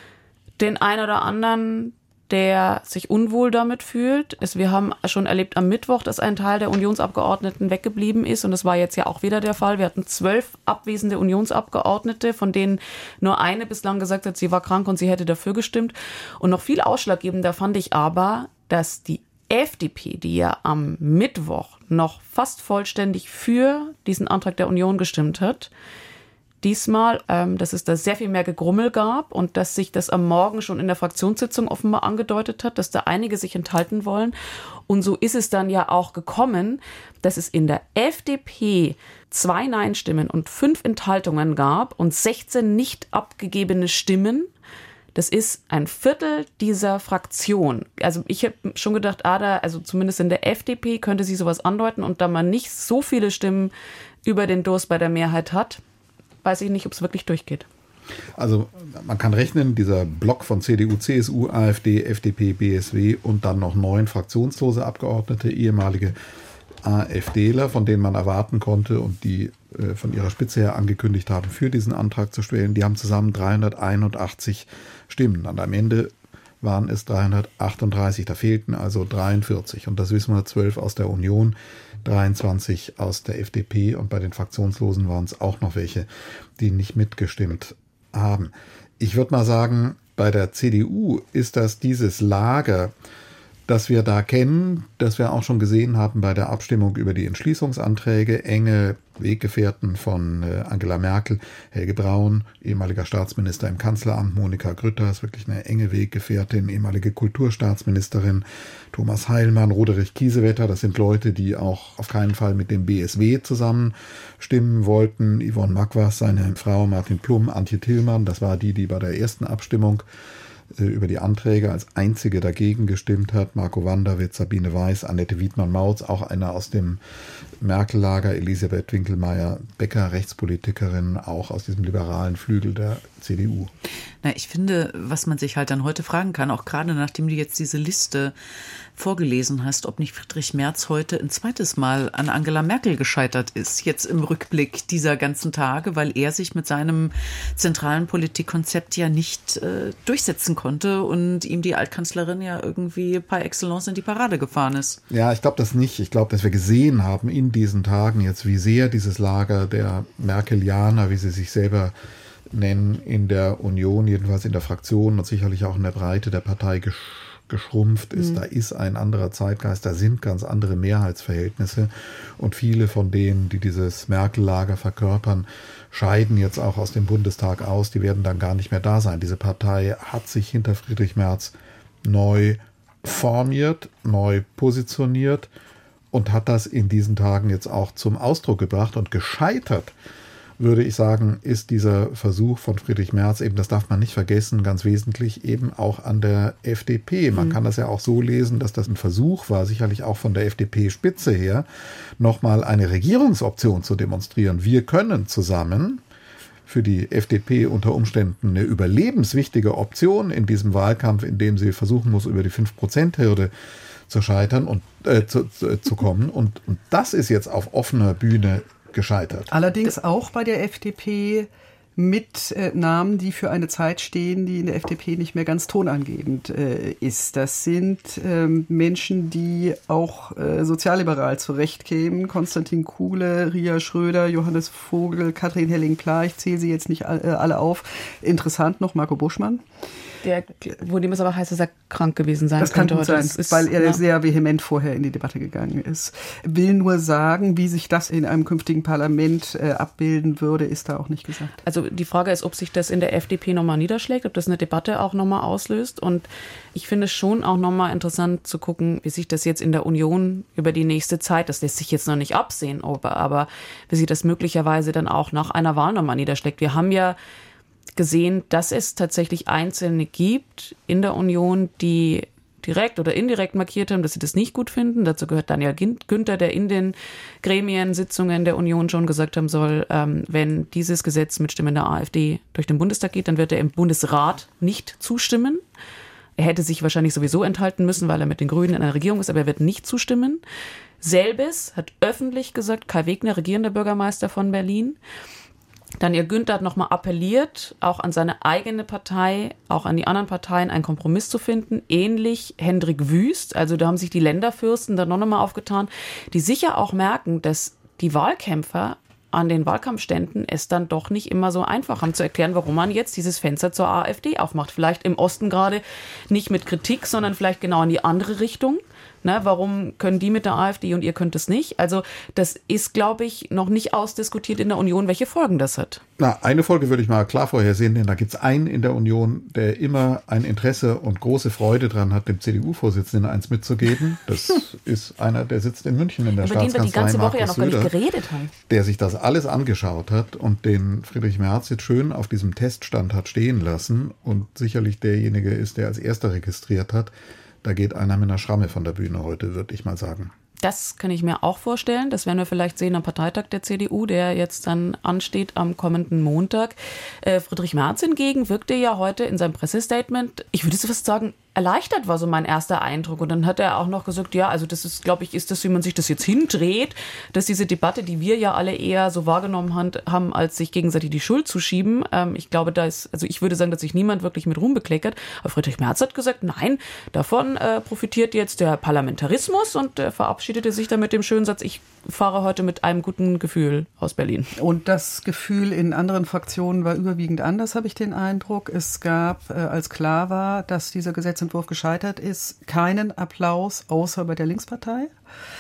den einen oder anderen, der sich unwohl damit fühlt. Es, wir haben schon erlebt am Mittwoch, dass ein Teil der Unionsabgeordneten weggeblieben ist. Und das war jetzt ja auch wieder der Fall. Wir hatten zwölf abwesende Unionsabgeordnete, von denen nur eine bislang gesagt hat, sie war krank und sie hätte dafür gestimmt. Und noch viel ausschlaggebender fand ich aber, dass die F D P, die ja am Mittwoch noch fast vollständig für diesen Antrag der Union gestimmt hat, diesmal, ähm, dass es da sehr viel mehr Gegrummel gab und dass sich das am Morgen schon in der Fraktionssitzung offenbar angedeutet hat, dass da einige sich enthalten wollen. Und so ist es dann ja auch gekommen, dass es in der F D P zwei Nein-Stimmen und fünf Enthaltungen gab und sechzehn nicht abgegebene Stimmen. Das ist ein Viertel dieser Fraktion. Also ich habe schon gedacht, ah, da, also zumindest in der F D P könnte sich sowas andeuten. Und da man nicht so viele Stimmen über den Durst bei der Mehrheit hat, weiß ich nicht, ob es wirklich durchgeht. Also man kann rechnen, dieser Block von C D U, C S U, AfD, F D P, B S W und dann noch neun fraktionslose Abgeordnete, ehemalige AfDler, von denen man erwarten konnte und die äh, von ihrer Spitze her angekündigt haben, für diesen Antrag zu wählen, die haben zusammen dreihunderteinundachtzig Stimmen. Und am Ende waren es dreihundertachtunddreißig, da fehlten also dreiundvierzig. Und das wissen wir, zwölf aus der Union, dreiundzwanzig aus der F D P und bei den Fraktionslosen waren es auch noch welche, die nicht mitgestimmt haben. Ich würde mal sagen, bei der C D U ist das dieses Lager, das wir da kennen, das wir auch schon gesehen haben bei der Abstimmung über die Entschließungsanträge, enge Weggefährten von Angela Merkel, Helge Braun, ehemaliger Staatsminister im Kanzleramt, Monika Grütters, ist wirklich eine enge Weggefährtin, ehemalige Kulturstaatsministerin, Thomas Heilmann, Roderich Kiesewetter, das sind Leute, die auch auf keinen Fall mit dem B S W zusammenstimmen wollten. Yvonne Makwas, seine Frau, Martin Plum, Antje Tillmann, das war die, die bei der ersten Abstimmung über die Anträge als einzige dagegen gestimmt hat. Marco Wanderwitz, Sabine Weiß, Annette Wiedmann-Mautz, auch einer aus dem Merkel-Lager, Elisabeth Winkelmeier-Becker, Rechtspolitikerin, auch aus diesem liberalen Flügel der C D U. Na, ich finde, was man sich halt dann heute fragen kann, auch gerade nachdem du jetzt diese Liste vorgelesen hast, ob nicht Friedrich Merz heute ein zweites Mal an Angela Merkel gescheitert ist, jetzt im Rückblick dieser ganzen Tage, weil er sich mit seinem zentralen Politikkonzept ja nicht äh, durchsetzen konnte und ihm die Altkanzlerin ja irgendwie par excellence in die Parade gefahren ist. Ja, ich glaube das nicht. Ich glaube, dass wir gesehen haben in diesen Tagen jetzt, wie sehr dieses Lager der Merkelianer, wie sie sich selber nennen, in der Union, jedenfalls in der Fraktion und sicherlich auch in der Breite der Partei gesch- geschrumpft ist. Mhm. Da ist ein anderer Zeitgeist, da sind ganz andere Mehrheitsverhältnisse und viele von denen, die dieses Merkel-Lager verkörpern, scheiden jetzt auch aus dem Bundestag aus. Die werden dann gar nicht mehr da sein. Diese Partei hat sich hinter Friedrich Merz neu formiert, neu positioniert und hat das in diesen Tagen jetzt auch zum Ausdruck gebracht und gescheitert, würde ich sagen, ist dieser Versuch von Friedrich Merz eben, das darf man nicht vergessen, ganz wesentlich eben auch an der F D P. Man mhm. kann das ja auch so lesen, dass das ein Versuch war, sicherlich auch von der F D P-Spitze her, nochmal eine Regierungsoption zu demonstrieren. Wir können zusammen für die F D P unter Umständen eine überlebenswichtige Option in diesem Wahlkampf, in dem sie versuchen muss, über die fünf Prozent Hürde zu scheitern und äh, zu, zu, zu kommen. Und, und das ist jetzt auf offener Bühne gescheitert. Allerdings auch bei der F D P mit äh, Namen, die für eine Zeit stehen, die in der F D P nicht mehr ganz tonangebend äh, ist. Das sind ähm, Menschen, die auch äh, sozialliberal zurechtkämen. Konstantin Kuhle, Ria Schröder, Johannes Vogel, Katrin Helling-Pla, ich zähle sie jetzt nicht all, äh, alle auf. Interessant noch, Marco Buschmann. Der, wo dem es aber heißt, dass er krank gewesen sein das könnte. Das kann gut sein, das ist, weil er ja. sehr vehement vorher in die Debatte gegangen ist. Will nur sagen, wie sich das in einem künftigen Parlament äh, abbilden würde, ist da auch nicht gesagt. Also die Frage ist, ob sich das in der F D P nochmal niederschlägt, ob das eine Debatte auch nochmal auslöst. Und ich finde es schon auch nochmal interessant zu gucken, wie sich das jetzt in der Union über die nächste Zeit, das lässt sich jetzt noch nicht absehen, aber, aber wie sich das möglicherweise dann auch nach einer Wahl nochmal niederschlägt. Wir haben ja gesehen, dass es tatsächlich Einzelne gibt in der Union, die direkt oder indirekt markiert haben, dass sie das nicht gut finden. Dazu gehört Daniel Günther, der in den Gremiensitzungen der Union schon gesagt haben soll, ähm, wenn dieses Gesetz mit Stimmen der AfD durch den Bundestag geht, dann wird er im Bundesrat nicht zustimmen. Er hätte sich wahrscheinlich sowieso enthalten müssen, weil er mit den Grünen in einer Regierung ist, aber er wird nicht zustimmen. Selbes hat öffentlich gesagt, Kai Wegner, regierender Bürgermeister von Berlin. Daniel Günther hat nochmal appelliert, auch an seine eigene Partei, auch an die anderen Parteien, einen Kompromiss zu finden. Ähnlich Hendrik Wüst, also da haben sich die Länderfürsten dann noch nochmal aufgetan, die sicher auch merken, dass die Wahlkämpfer an den Wahlkampfständen es dann doch nicht immer so einfach haben zu erklären, warum man jetzt dieses Fenster zur AfD aufmacht. Vielleicht im Osten gerade nicht mit Kritik, sondern vielleicht genau in die andere Richtung. Ne, warum können die mit der AfD und ihr könnt es nicht? Also das ist, glaube ich, noch nicht ausdiskutiert in der Union, welche Folgen das hat. Na, eine Folge würde ich mal klar vorhersehen, denn da gibt es einen in der Union, der immer ein Interesse und große Freude dran hat, dem C D U-Vorsitzenden eins mitzugeben. Das ist einer, der sitzt in München in der Über den wir Staatskanzlei, die ganze Woche Markus ja noch gar Söder, nicht geredet haben. der sich das alles angeschaut hat und den Friedrich Merz jetzt schön auf diesem Teststand hat stehen lassen und sicherlich derjenige ist, der als erster registriert hat. Da geht einer mit einer Schramme von der Bühne heute, würde ich mal sagen. Das kann ich mir auch vorstellen. Das werden wir vielleicht sehen am Parteitag der C D U, der jetzt dann ansteht am kommenden Montag. Äh, Friedrich Merz hingegen wirkte ja heute in seinem Pressestatement, ich würde fast sagen, erleichtert war so mein erster Eindruck. Und dann hat er auch noch gesagt, ja, also das ist, glaube ich, ist das, wie man sich das jetzt hindreht, dass diese Debatte, die wir ja alle eher so wahrgenommen haben, als sich gegenseitig die Schuld zu schieben. Ähm, ich glaube, da ist, also ich würde sagen, dass sich niemand wirklich mit Ruhm bekleckert. Aber Friedrich Merz hat gesagt, nein, davon äh, profitiert jetzt der Parlamentarismus und äh, verabschiedete sich dann mit dem schönen Satz, ich fahre heute mit einem guten Gefühl aus Berlin. Und das Gefühl in anderen Fraktionen war überwiegend anders, habe ich den Eindruck. Es gab, äh, als klar war, dass dieser Gesetzentwurf gescheitert ist, keinen Applaus, außer bei der Linkspartei.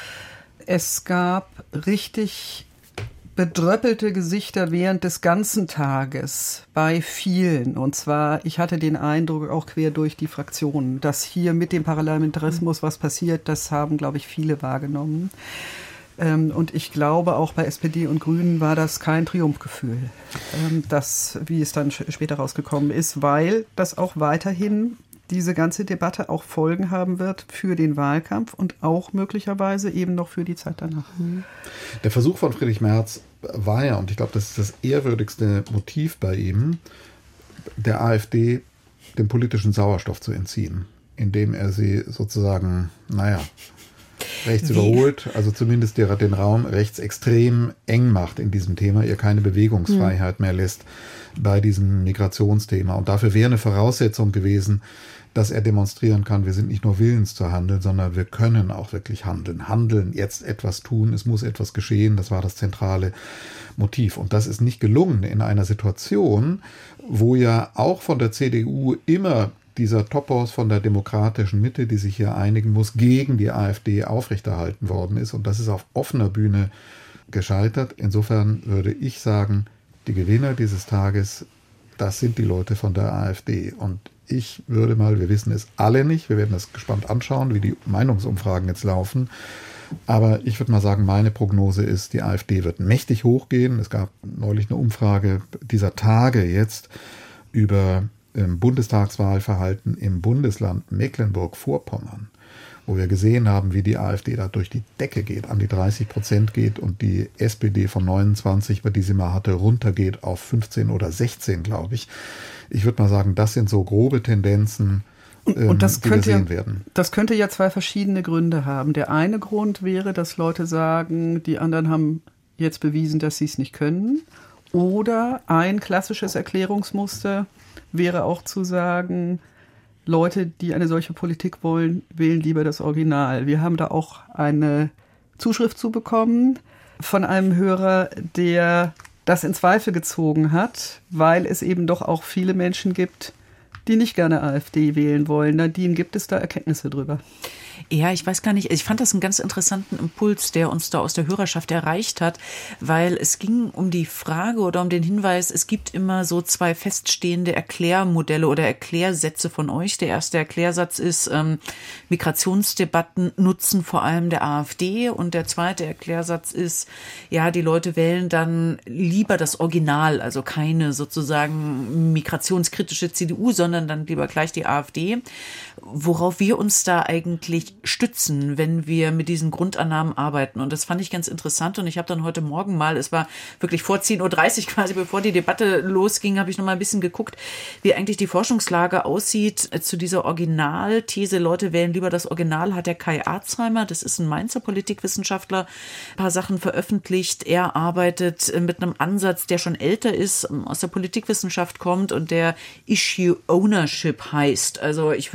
Es gab richtig bedröppelte Gesichter während des ganzen Tages bei vielen. Und zwar, ich hatte den Eindruck, auch quer durch die Fraktionen, dass hier mit dem Parlamentarismus was passiert, das haben, glaube ich, viele wahrgenommen. Und ich glaube, auch bei S P D und Grünen war das kein Triumphgefühl, das, wie es dann später rausgekommen ist, weil das auch weiterhin diese ganze Debatte auch Folgen haben wird für den Wahlkampf und auch möglicherweise eben noch für die Zeit danach. Der Versuch von Friedrich Merz war ja, und ich glaube, das ist das ehrwürdigste Motiv bei ihm, der AfD den politischen Sauerstoff zu entziehen, indem er sie sozusagen, naja, rechts Wie? überholt, also zumindest der, den Raum rechts extrem eng macht in diesem Thema, ihr keine Bewegungsfreiheit mhm. mehr lässt bei diesem Migrationsthema. Und dafür wäre eine Voraussetzung gewesen, dass er demonstrieren kann, wir sind nicht nur willens zu handeln, sondern wir können auch wirklich handeln. Handeln, jetzt etwas tun, es muss etwas geschehen, das war das zentrale Motiv. Und das ist nicht gelungen in einer Situation, wo ja auch von der C D U immer dieser Topos von der demokratischen Mitte, die sich hier einigen muss, gegen die AfD aufrechterhalten worden ist. Und das ist auf offener Bühne gescheitert. Insofern würde ich sagen, die Gewinner dieses Tages, das sind die Leute von der AfD. Und ich würde mal, wir wissen es alle nicht, wir werden das gespannt anschauen, wie die Meinungsumfragen jetzt laufen. Aber ich würde mal sagen, meine Prognose ist, die AfD wird mächtig hochgehen. Es gab neulich eine Umfrage dieser Tage jetzt über ähm, Bundestagswahlverhalten im Bundesland Mecklenburg-Vorpommern, wo wir gesehen haben, wie die AfD da durch die Decke geht, an die dreißig Prozent geht und die S P D von neunundzwanzig, bei die sie mal hatte, runtergeht auf fünfzehn oder sechzehn, glaube ich. Ich würde mal sagen, das sind so grobe Tendenzen, ähm, und das die könnte wir sehen ja, werden. Das könnte ja zwei verschiedene Gründe haben. Der eine Grund wäre, dass Leute sagen, die anderen haben jetzt bewiesen, dass sie es nicht können. Oder ein klassisches Erklärungsmuster wäre auch zu sagen, Leute, die eine solche Politik wollen, wählen lieber das Original. Wir haben da auch eine Zuschrift zu bekommen von einem Hörer, der das in Zweifel gezogen hat, weil es eben doch auch viele Menschen gibt, die nicht gerne AfD wählen wollen. Nadine, gibt es da Erkenntnisse drüber? Ja, ich weiß gar nicht. Ich fand das einen ganz interessanten Impuls, der uns da aus der Hörerschaft erreicht hat, weil es ging um die Frage oder um den Hinweis, es gibt immer so zwei feststehende Erklärmodelle oder Erklärsätze von euch. Der erste Erklärsatz ist, ähm, Migrationsdebatten nutzen vor allem der AfD, und der zweite Erklärsatz ist, ja, die Leute wählen dann lieber das Original, also keine sozusagen migrationskritische C D U, sondern dann lieber gleich die AfD. Worauf wir uns da eigentlich stützen, wenn wir mit diesen Grundannahmen arbeiten. Und das fand ich ganz interessant. Und ich habe dann heute Morgen mal, es war wirklich vor zehn Uhr dreißig quasi, bevor die Debatte losging, habe ich noch mal ein bisschen geguckt, wie eigentlich die Forschungslage aussieht zu dieser Originalthese. Leute wählen lieber das Original, hat der Kai Arzheimer, das ist ein Mainzer Politikwissenschaftler, ein paar Sachen veröffentlicht. Er arbeitet mit einem Ansatz, der schon älter ist, aus der Politikwissenschaft kommt und der Issue Ownership heißt. Also ich würde es jetzt mal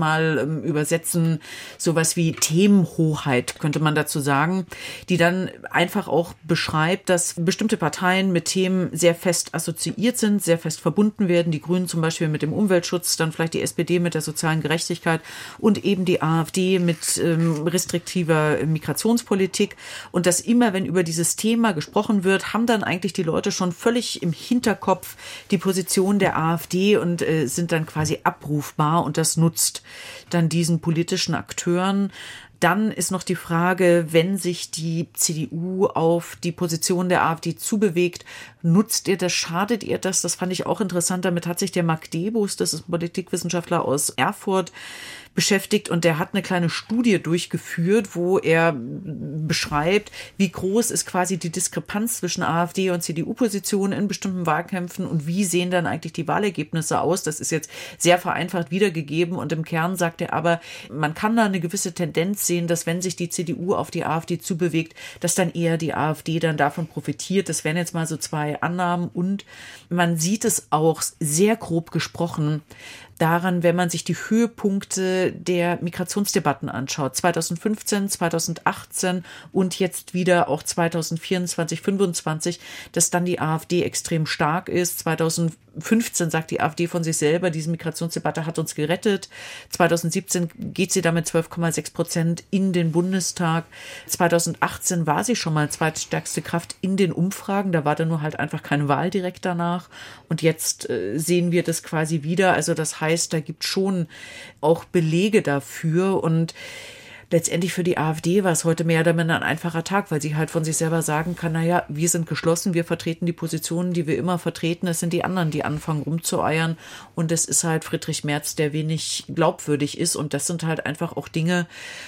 mal ähm, übersetzen, sowas wie Themenhoheit, könnte man dazu sagen, die dann einfach auch beschreibt, dass bestimmte Parteien mit Themen sehr fest assoziiert sind, sehr fest verbunden werden. Die Grünen zum Beispiel mit dem Umweltschutz, dann vielleicht die S P D mit der sozialen Gerechtigkeit und eben die AfD mit ähm, restriktiver Migrationspolitik. Und dass immer, wenn über dieses Thema gesprochen wird, haben dann eigentlich die Leute schon völlig im Hinterkopf die Position der AfD und äh, sind dann quasi abrufbar. Und das nutzt dann diesen politischen Akteuren. Dann ist noch die Frage, wenn sich die C D U auf die Position der AfD zubewegt, nutzt ihr das, schadet ihr das? Das fand ich auch interessant. Damit hat sich der Marc Debus, das ist ein Politikwissenschaftler aus Erfurt, beschäftigt und der hat eine kleine Studie durchgeführt, wo er beschreibt, wie groß ist quasi die Diskrepanz zwischen AfD und C D U-Positionen in bestimmten Wahlkämpfen und wie sehen dann eigentlich die Wahlergebnisse aus. Das ist jetzt sehr vereinfacht wiedergegeben und im Kern sagt er aber, man kann da eine gewisse Tendenz sehen, dass wenn sich die C D U auf die AfD zubewegt, dass dann eher die AfD dann davon profitiert. Das wären jetzt mal so zwei Annahmen und man sieht es auch sehr grob gesprochen daran, wenn man sich die Höhepunkte der Migrationsdebatten anschaut. zweitausendfünfzehn, zweitausendachtzehn und jetzt wieder auch zweitausendvierundzwanzig, fünfundzwanzig, dass dann die AfD extrem stark ist. zweitausendfünfzehn sagt die AfD von sich selber, diese Migrationsdebatte hat uns gerettet. zweitausendsiebzehn geht sie damit zwölf Komma sechs Prozent in den Bundestag. zweitausendachtzehn war sie schon mal zweitstärkste Kraft in den Umfragen. Da war dann nur halt einfach keine Wahl direkt danach. Und jetzt äh, sehen wir das quasi wieder. Also das heißt, da gibt schon auch Belege dafür und letztendlich für die AfD war es heute mehr oder minder ein einfacher Tag, weil sie halt von sich selber sagen kann, naja, wir sind geschlossen, wir vertreten die Positionen, die wir immer vertreten, es sind die anderen, die anfangen rumzueiern und es ist halt Friedrich Merz, der wenig glaubwürdig ist und das sind halt einfach auch Dinge,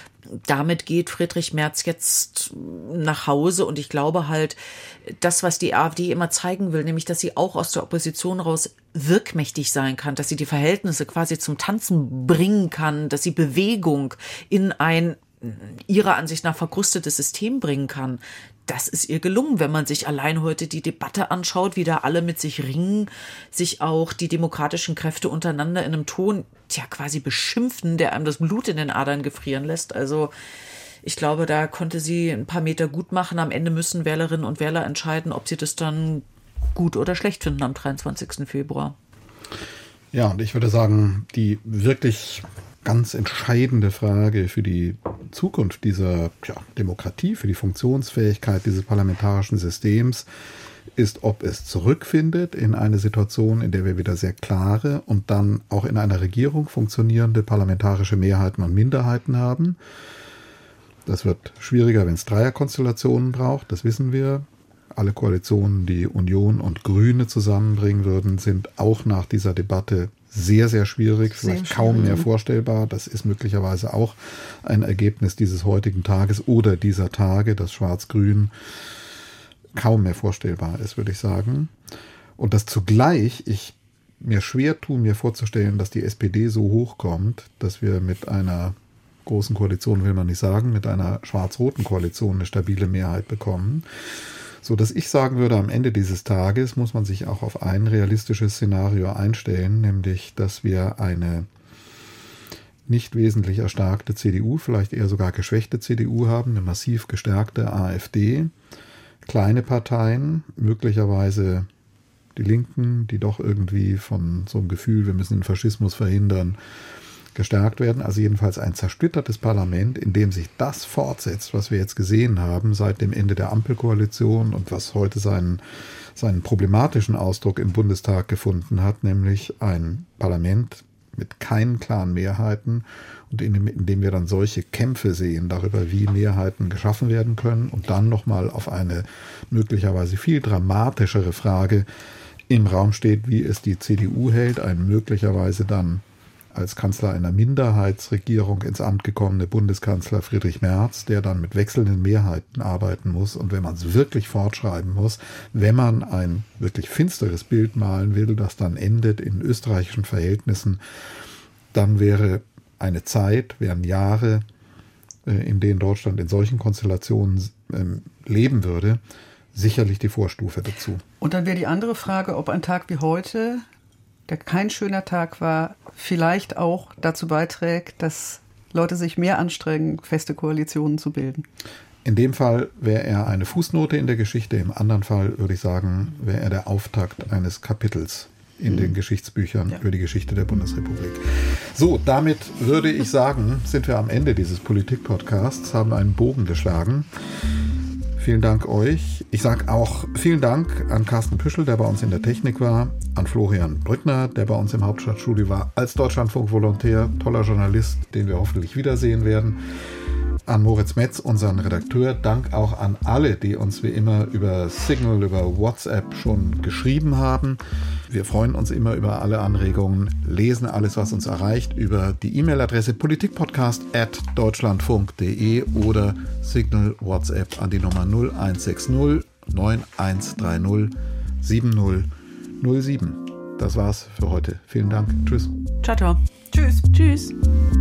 damit geht Friedrich Merz jetzt nach Hause und ich glaube halt, das, was die AfD immer zeigen will, nämlich, dass sie auch aus der Opposition raus wirkmächtig sein kann, dass sie die Verhältnisse quasi zum Tanzen bringen kann, dass sie Bewegung in ein ihrer Ansicht nach verkrustetes System bringen kann. Das ist ihr gelungen, wenn man sich allein heute die Debatte anschaut, wie da alle mit sich ringen, sich auch die demokratischen Kräfte untereinander in einem Ton, tja, quasi beschimpfen, der einem das Blut in den Adern gefrieren lässt. Also ich glaube, da konnte sie ein paar Meter gut machen. Am Ende müssen Wählerinnen und Wähler entscheiden, ob sie das dann gut oder schlecht finden am dreiundzwanzigsten Februar. Ja, und ich würde sagen, die wirklich ganz entscheidende Frage für die Zukunft dieser ja, Demokratie, für die Funktionsfähigkeit dieses parlamentarischen Systems ist, ob es zurückfindet in eine Situation, in der wir wieder sehr klare und dann auch in einer Regierung funktionierende parlamentarische Mehrheiten und Minderheiten haben. Das wird schwieriger, wenn es Dreierkonstellationen braucht, das wissen wir. Alle Koalitionen, die Union und Grüne zusammenbringen würden, sind auch nach dieser Debatte sehr, sehr schwierig, vielleicht sehr kaum mehr vorstellbar. Das ist möglicherweise auch ein Ergebnis dieses heutigen Tages oder dieser Tage, dass Schwarz-Grün kaum mehr vorstellbar ist, würde ich sagen. Und dass zugleich ich mir schwer tue, mir vorzustellen, dass die S P D so hochkommt, dass wir mit einer großen Koalition, will man nicht sagen, mit einer schwarz-roten Koalition eine stabile Mehrheit bekommen. So dass ich sagen würde, am Ende dieses Tages muss man sich auch auf ein realistisches Szenario einstellen, nämlich, dass wir eine nicht wesentlich erstarkte C D U, vielleicht eher sogar geschwächte C D U haben, eine massiv gestärkte AfD, kleine Parteien, möglicherweise die Linken, die doch irgendwie von so einem Gefühl, wir müssen den Faschismus verhindern, gestärkt werden. Also jedenfalls ein zersplittertes Parlament, in dem sich das fortsetzt, was wir jetzt gesehen haben seit dem Ende der Ampelkoalition und was heute seinen, seinen problematischen Ausdruck im Bundestag gefunden hat, nämlich ein Parlament mit keinen klaren Mehrheiten und in dem, in dem wir dann solche Kämpfe sehen darüber, wie Mehrheiten geschaffen werden können und dann nochmal auf eine möglicherweise viel dramatischere Frage im Raum steht, wie es die C D U hält, ein möglicherweise dann als Kanzler einer Minderheitsregierung ins Amt gekommene Bundeskanzler Friedrich Merz, der dann mit wechselnden Mehrheiten arbeiten muss. Und wenn man es wirklich fortschreiben muss, wenn man ein wirklich finsteres Bild malen will, das dann endet in österreichischen Verhältnissen, dann wäre eine Zeit, wären Jahre, in denen Deutschland in solchen Konstellationen leben würde, sicherlich die Vorstufe dazu. Und dann wäre die andere Frage, ob ein Tag wie heute der kein schöner Tag war, vielleicht auch dazu beiträgt, dass Leute sich mehr anstrengen, feste Koalitionen zu bilden. In dem Fall wäre er eine Fußnote in der Geschichte, im anderen Fall würde ich sagen, wäre er der Auftakt eines Kapitels in mhm. den Geschichtsbüchern ja. über die Geschichte der Bundesrepublik. So, damit würde ich sagen, sind wir am Ende dieses Politik-Podcasts, haben einen Bogen geschlagen. Vielen Dank euch. Ich sage auch vielen Dank an Carsten Püschel, der bei uns in der Technik war, an Florian Brückner, der bei uns im Hauptstadtstudio war, als Deutschlandfunk-Volontär, toller Journalist, den wir hoffentlich wiedersehen werden. An Moritz Metz, unseren Redakteur. Dank auch an alle, die uns wie immer über Signal, über WhatsApp schon geschrieben haben. Wir freuen uns immer über alle Anregungen, lesen alles, was uns erreicht, über die E-Mail-Adresse politikpodcast at deutschlandfunk punkt de oder Signal WhatsApp an die Nummer null eins sechs null neun eins drei null sieben null null sieben. Das war's für heute. Vielen Dank. Tschüss. Ciao, ciao. Tschüss. Tschüss.